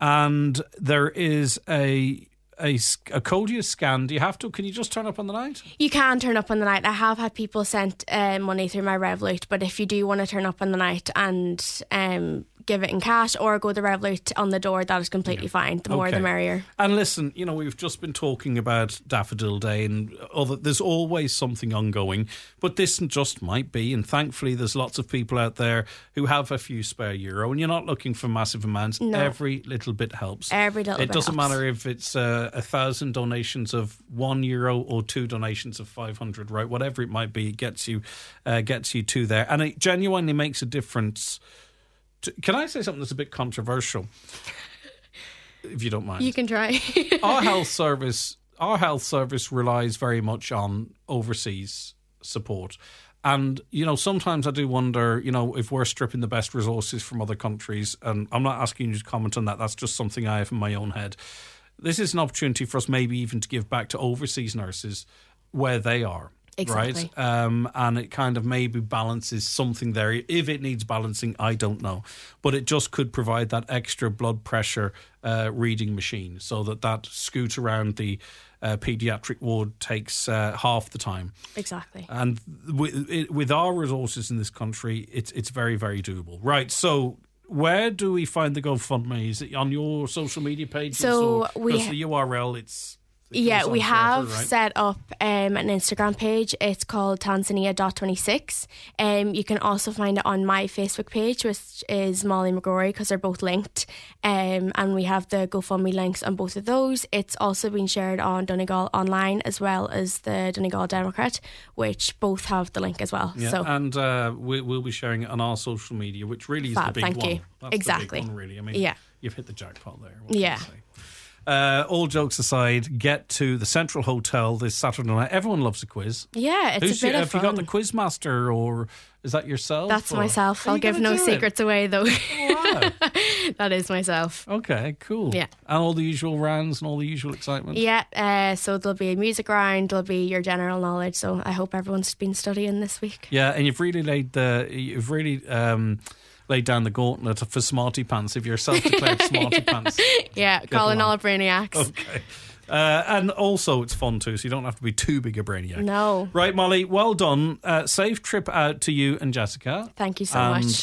And there is a... A, a Codia scan. Do you have to? Can you just turn up on the night? You can turn up on the night. I have had people sent uh, money through my Revolut, but if you do want to turn up on the night and um, give it in cash or go the Revolut on the door, that is completely yeah. fine. The more okay. the merrier. And listen, you know, we've just been talking about Daffodil Day and other, there's always something ongoing, but this just might be, and thankfully there's lots of people out there who have a few spare euro, and you're not looking for massive amounts. No. Every little bit helps. Every little it bit doesn't helps. matter if it's uh, a thousand donations of one euro or two donations of five hundred, right? Whatever it might be, it gets you, uh, gets you to there, and it genuinely makes a difference. To, can I say something that's a bit controversial, if you don't mind? You can try. Our health service, our health service relies very much on overseas support. And, you know, sometimes I do wonder, you know, if we're stripping the best resources from other countries, and I'm not asking you to comment on that, that's just something I have in my own head. This is an opportunity for us maybe even to give back to overseas nurses where they are. Exactly. Right? Um, and it kind of maybe balances something there. If it needs balancing, I don't know. But it just could provide that extra blood pressure uh, reading machine so that that scoot around the uh, paediatric ward takes uh, half the time. Exactly. And with, it, with our resources in this country, it's it's very, very doable. Right, so... Where do we find the GoFundMe? Is it on your social media pages? So or, we because the U R L, it's... It yeah, goes we on have forever, right? set up um, an Instagram page. It's called Tanzania dot twenty-six. Um, you can also find it on my Facebook page, which is Molly McGrory, because they're both linked. Um, and we have the GoFundMe links on both of those. It's also been shared on Donegal Online as well as the Donegal Democrat, which both have the link as well. Yeah, so and uh, we, we'll be sharing it on our social media, which really is Fab, the big thank one. you. That's Exactly. the big one, really. I mean, yeah. you've hit the jackpot there. What can Yeah. I say? Uh, all jokes aside, get to the Central Hotel this Saturday night. Everyone loves a quiz. Yeah, it's Who's a bit your, of have fun. you got the quiz master, or is that yourself? That's or? myself. Are I'll you give gonna no do secrets it? away, though. Wow. That is myself. Okay, cool. Yeah. And all the usual rounds and all the usual excitement. Yeah, uh, so there'll be a music round, there'll be your general knowledge. So I hope everyone's been studying this week. Yeah, and you've really laid the you've really um, laid down the gauntlet for smarty pants. If you're self-declared smarty pants, Yeah, Get calling the all one. brainiacs. Okay. Uh, and also it's fun too, so you don't have to be too big a brainiac. No. Right, Molly, well done. Uh, safe trip out to you and Jessica. Thank you so and, much.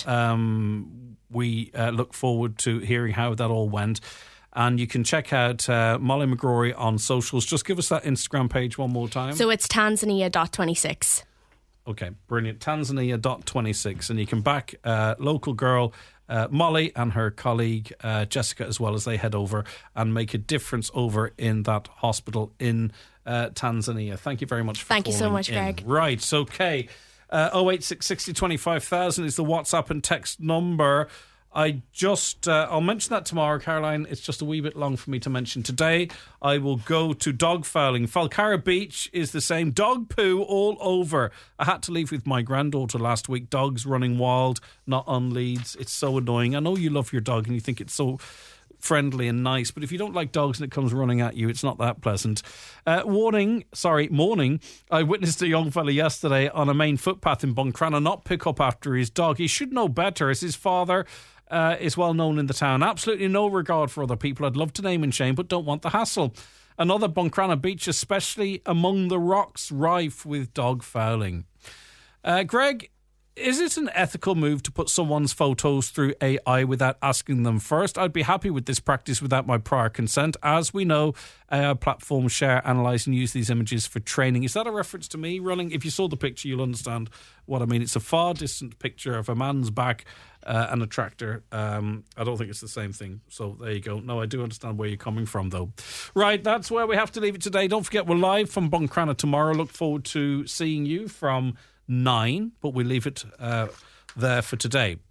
Um, we uh, look forward to hearing how that all went. And you can check out uh, Molly McGrory on socials. Just give us that Instagram page one more time. So it's Tanzania dot twenty-six. Okay, brilliant. Tanzania dot twenty-six. And you can back uh, local girl uh, Molly and her colleague uh, Jessica as well, as they head over and make a difference over in that hospital in uh, Tanzania. Thank you very much for Thank you so much, in. Greg. Right, okay. Uh, oh eight six sixty twenty-five thousand is the WhatsApp and text number. I just, uh, I'll mention that tomorrow, Caroline. It's just a wee bit long for me to mention today. I will go to dog fouling. Falcarra Beach is the same. Dog poo all over. I had to leave with my granddaughter last week. Dogs running wild, not on leads. It's so annoying. I know you love your dog and you think it's so friendly and nice, but if you don't like dogs and it comes running at you, it's not that pleasant. Uh, warning, sorry, morning. I witnessed a young fella yesterday on a main footpath in Buncrana not pick up after his dog. He should know better, as his father uh, is well known in the town. Absolutely no regard for other people. I'd love to name and shame, but don't want the hassle. Another Buncrana Beach, especially among the rocks, rife with dog fouling. Uh, Greg, is it an ethical move to put someone's photos through A I without asking them first? I'd be happy with this practice without my prior consent. As we know, A I platforms share, analyse and use these images for training. Is that a reference to me running? If you saw the picture, you'll understand what I mean. It's a far distant picture of a man's back uh, and a tractor. Um, I don't think it's the same thing. So there you go. No, I do understand where you're coming from, though. Right, that's where we have to leave it today. Don't forget, we're live from Buncrana tomorrow. Look forward to seeing you from nine, but we leave it uh, there for today.